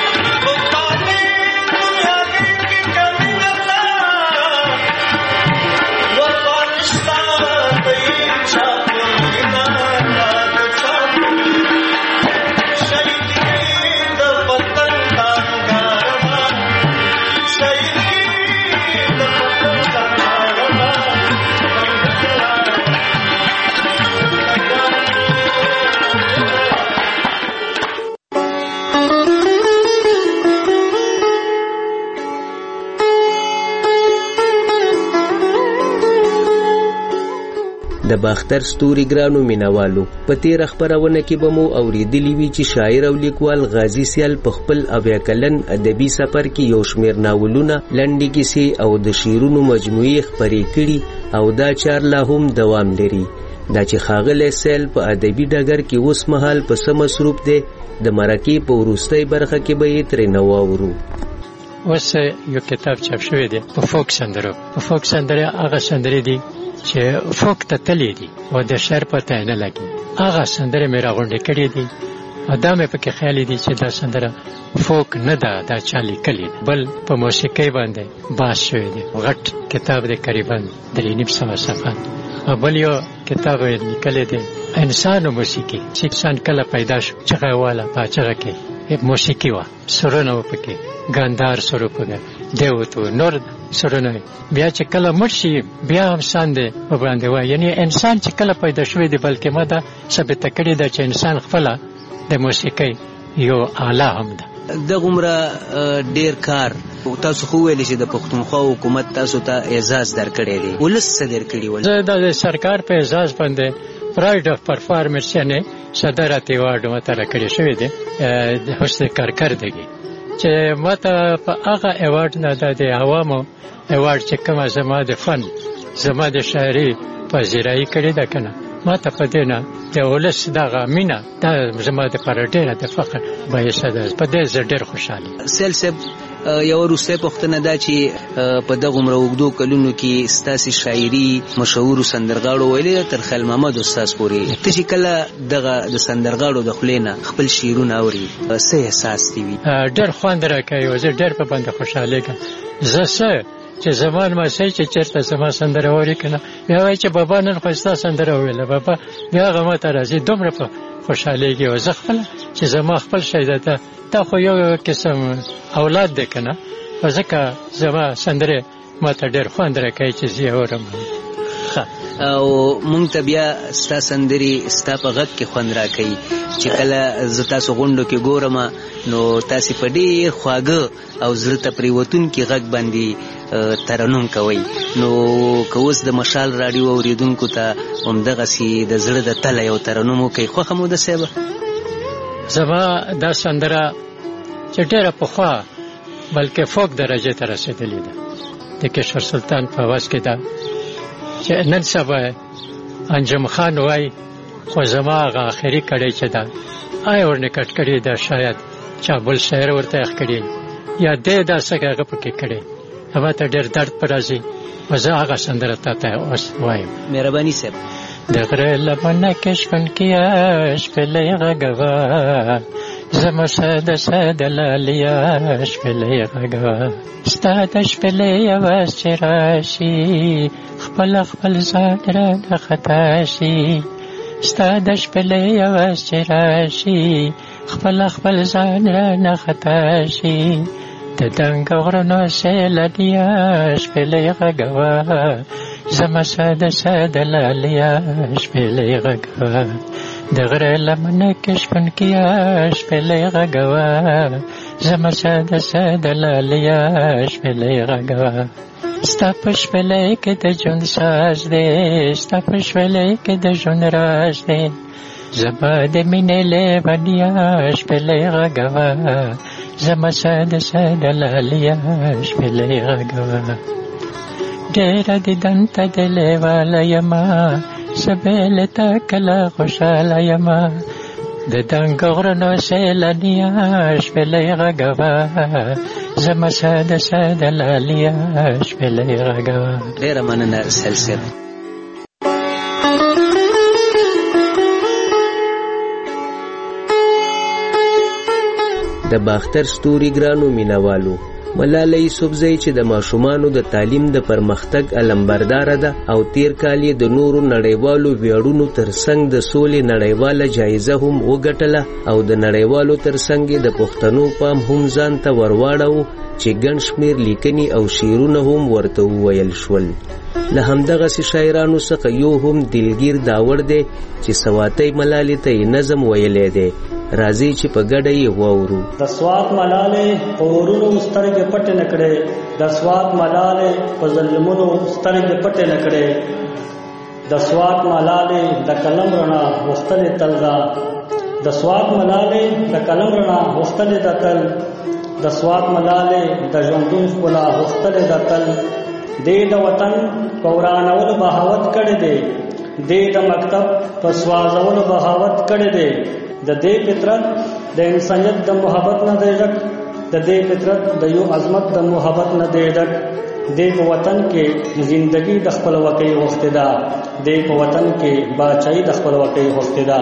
د باختر ستوري ګرانو مینوالو په تېره خپرونه کې به مو اورېدلي وي چې شاعر او لیکوال غازي سیال په خپل 80 کلن ادبي سفر کې یو شمېر ناولونه، لنډې کیسې او د شعرونو مجموعې خپرې کړي او دا چار لا هم دوام لري. دا چې ښاغلی سیل په ادبي ډګر کې اوس مهال په څه مصروف دی د مرکې په وروستۍ برخه کې به یې ترېنه واورو. اوس یو کتاب چاپ شوی دی په فوک سندرو. په فوک سندرې هغه سندرې دي چې فوک ته تللی دي او د شعر پته نه لګي. هغه سندرې مې راغونډې کړې دي او دا مې پکې خیال دي چې دا سندره فوک نه ده، دا چا لیکلې ده، بل په موسیقۍ باندې باس شوی دی. غټ کتاب دی قریبا 300 صفحات. او بل یو کتاب یې لیکلی دی انسان و موسیقي، چې انسان کله پیدا شو چغه واله په چغه کې موسیقي وه، سرونه و پکې ګاندار سرو پکې دیوتو نور سرونه. بیا چې کله مړ شي بیا هم سان دی په باندې وایي، یعنی انسان چې کله پیدا شوی دی بلکې ما دا ثابته کړې ده چې انسان خپله د موسیقۍ یو آله هم ده. دغومره ډیر کار تاسو خو ویلی چې د پښتونخوا حکومت تاسو ته اعزاز درکړی دی، ولس څه درکړي ول؟ زه د سرکار په اعزاز باندې پراید اف پرفارمنس یعنی صدارت ایوارډ ماته راکړی شوی دی د حسن کارکردګي، چې ماته په هغه ایوارډ نه د عوامو ایوارډ چې کومه زما د فن زما د شاعري پذیرایي کړې ده که نه، ماته په دې نه د ولس دغه مینه دا زما دپاره ډېره د فخر باعثه ده. په دې زه ډېر خوشحاله. سیل صاحب یو وروستی پوښتنه دا چې په دغه عمره اوږدو کلونو کې ستاسې شاعري مشهورو سندرغاړو ویلې ده تر خیل محمد استاد پورې. ته چې کله دغه د سندرغاړو د خولې نه خپل شعرونه اوري څه احساس دې وي؟ ډېر خوند راکوي او زه ډېر په باندې خوشحالېږم. زه څه چې زما لمسی چې چېرته زما سندره اوري که نه بیا وایي چې بابا نن خو ستا سندره وویله بابا بیا هغه ما ته راځي دومره په خوشحالېږي. او زه خپله چې زما خپل شی ده دا خو یو قسم اولاد دی که نه خو ځکه زما سندرې ما ته ډېر خوند راکوي چې زه یې اورم. او مونږ ته بیا ستا سندرې ستا په غږ کې خوند راکوي چې کله زه تاسو غونډو کې ګورم نو تاسې په ډېر خواږه او زړه ته پرېوتونکي غږ باندې ترنم کوئ. نو که اوس د مشال راډیو اورېدونکو ته همدغسې د زړه د تله یو ترنم وکړئ خوښه مو ده صاحبه؟ زما دا سندره چې ډېره پخوا بلکې فوق درجې ته رسېدلې ده د کشور سلطان په آواز کې ده چې نن سبا انجم خان وای خو زما هغه آخري کړی چې ده آیا ورنکټ کړی ده شاید چا بل شاعر ورته یخ کړي یا دې دا څه هغه پکې کړی ما ته ډېر درد په راځي و زه هغه سندره تا ته اوس وایم. مهرباني صاحب. د غره لمنه کې شپون کیه شپېلۍ غږوه زما ساده ساده لاليه شپېلۍ غږوه ستا د شپېلۍ اواز چې راشي خپل خپل ځان رانه خطا شي ستا د شپېلۍ اواز چې راشي خپل خپل ځان رانه خطا شي د دنګ غرونو سیلانیه شپېلۍ غږوه زما ساده ساده لاليه شپېلۍ غږوه د غره لمنه کې شپون کیه شپېلۍ غږوه زما ساده ساده لاليه شپېلۍ غږوه ستا په شپېلۍ کې د ژوند ساز دی ستا په شپېلۍ کې د ژوند راز دی زما د مینې لیونیه شپېلۍ غږوه زما ساده ساده لاليه شپېلۍ غږوه ډېره دیدن ته د لیواله یمه زه بې له تا کله خوشحاله یمه د دنګ غرونو سیلانیه شپېلۍ غږوه زما ساده ساده لاليه شپېلۍ غږوه. ډېره مننه سهیل صاحب. د باختر ستوري ګرانو مینوالو ملاله یوسفزۍ چې د ماشومانو د تعلیم د پرمختګ علمبرداره ده او تیر کال یې د نورو نړیوالو ویاړونو ترڅنګ د سولې نړیواله جایزه هم وګټله او د نړیوالو ترڅنګ د پښتنو پام هم ځان ته ورواړو چې ګڼ شمېر لیکنې او شعرونه هم ورته وویل شول. له همدغسې شاعرانو څخه یو هم دلګیر داوړ دی چې سواتۍ ملالې ته یې نظم ویلی دی. راځي چې په ګډه یې واورو. د سوات ملالې په ورونو سترګې پټې نه کړې د سوات ملالې په ظلمونو سترګې پټې نه کړې د سوات ملالې د قلم رڼا غوښتلې تل ده د سوات ملالې د قلم رڼا غوښتلې ده تل د سوات ملالې د ژوندون ښکلا غوښتلې ده تل دې د وطن په ورانولو بغاوت کړی دی دې د مکتب په سوازولو بغاوت کړی دی د دې فطرت د انسانیت د محبت نه دی ډک د دې فطرت د یو عظمت د محبت نه دی ډک دې په وطن کې زندگی د خپلواکۍ غوښتې ده دې په وطن کې باچایي د خپلواکۍ غوښتې ده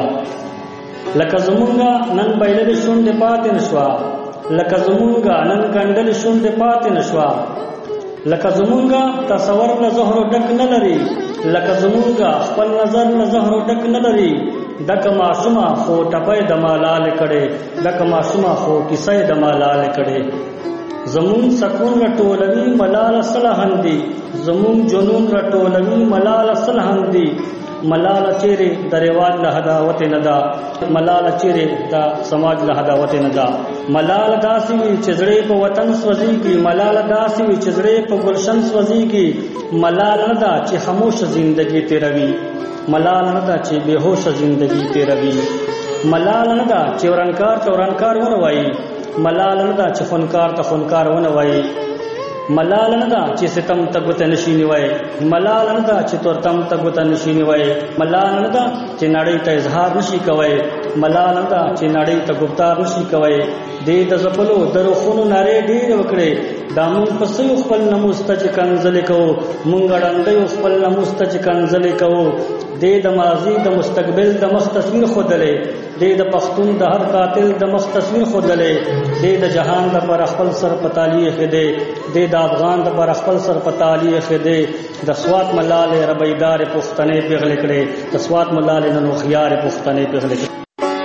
لکه زمونږه نن بایللې شونډې پاتې نشوه لکه زمونږه نن ګنډلې شونډې پاتې نشوه لکه زمونږه تصور له زهرو ډک نه لري لکه زمونږه خپل نظر له زهرو ډک نه لري دک معصومه خو ټپۍ د مالال کړي دک معصومه خو کیسې د مالال کړي زمون سکون رټولوي ملال صلحن دي زمون جنون رټولوي ملال صلحن دي ملال چیرې د ریواج له هداوت نه دا ملال چیرې د سماج له هداوت نه دا ملال داسي چې زړې په وطن سوځيږي ملال داسي چې زړې په گلشن سوځيږي ملال نه دا چې خاموش ژوندۍ تیروي ملال نه دا چې بهوش ژوندۍ تیروي ملال نه دا چې ورانکار ته ورانکار ونه وایي ملال نه دا چې خونکار ته خونکار ونه وایي ملال نه دا چې ستم تګوت نشینی وای ملال نه دا چې تورتم تګوت نشینی وای ملال نه دا چې نړۍ ته اظهار نشي کوي ملال نه دا چې نړۍ ته گفتار نشي کوي دې د زپلو دروخونو ناره ډیر وکړي دامن پسې خپل نموستج کنزل کو مونږ وړاندې خپل نموستج کنزل کو دې د ماضي د مستقبل د مخ تصویر خودلې دې د پښتون د هر قاتل د مخ تصویر خودلې دې د جهان د پر خپل سر پتالی خدي دې د افغان د پر خپل سر پتالی خدي د سوات ملال ربیدار پښتنې پیغلې کړي د سوات ملال نن خيار پښتنې پیغلې کړي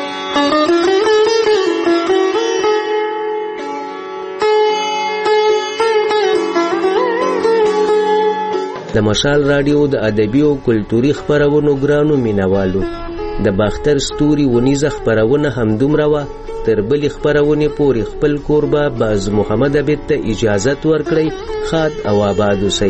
د مشال رادیو د ادبي او کلتوري خبرونو ګرانو مینوالو د باختر ستوري ونیزه خبرونه همدومره وه تر بلې خبرونې پورې خپل کوربه باز محمد عبید ته اجازت ورکړئ ښاد او آباد اوسئ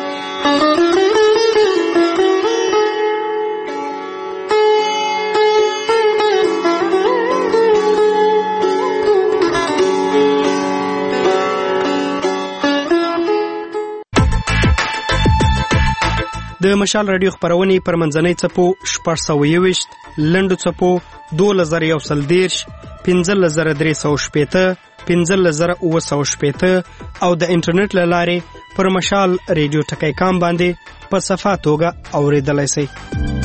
د مشال رادیو خبرونه پر منځنۍ چپو 621 لنډو چپو 2110 15360 15960 او د انټرنیټ لارې پر مشال رادیو ټکی کام باندې په صفه توګه اوریدلای شئ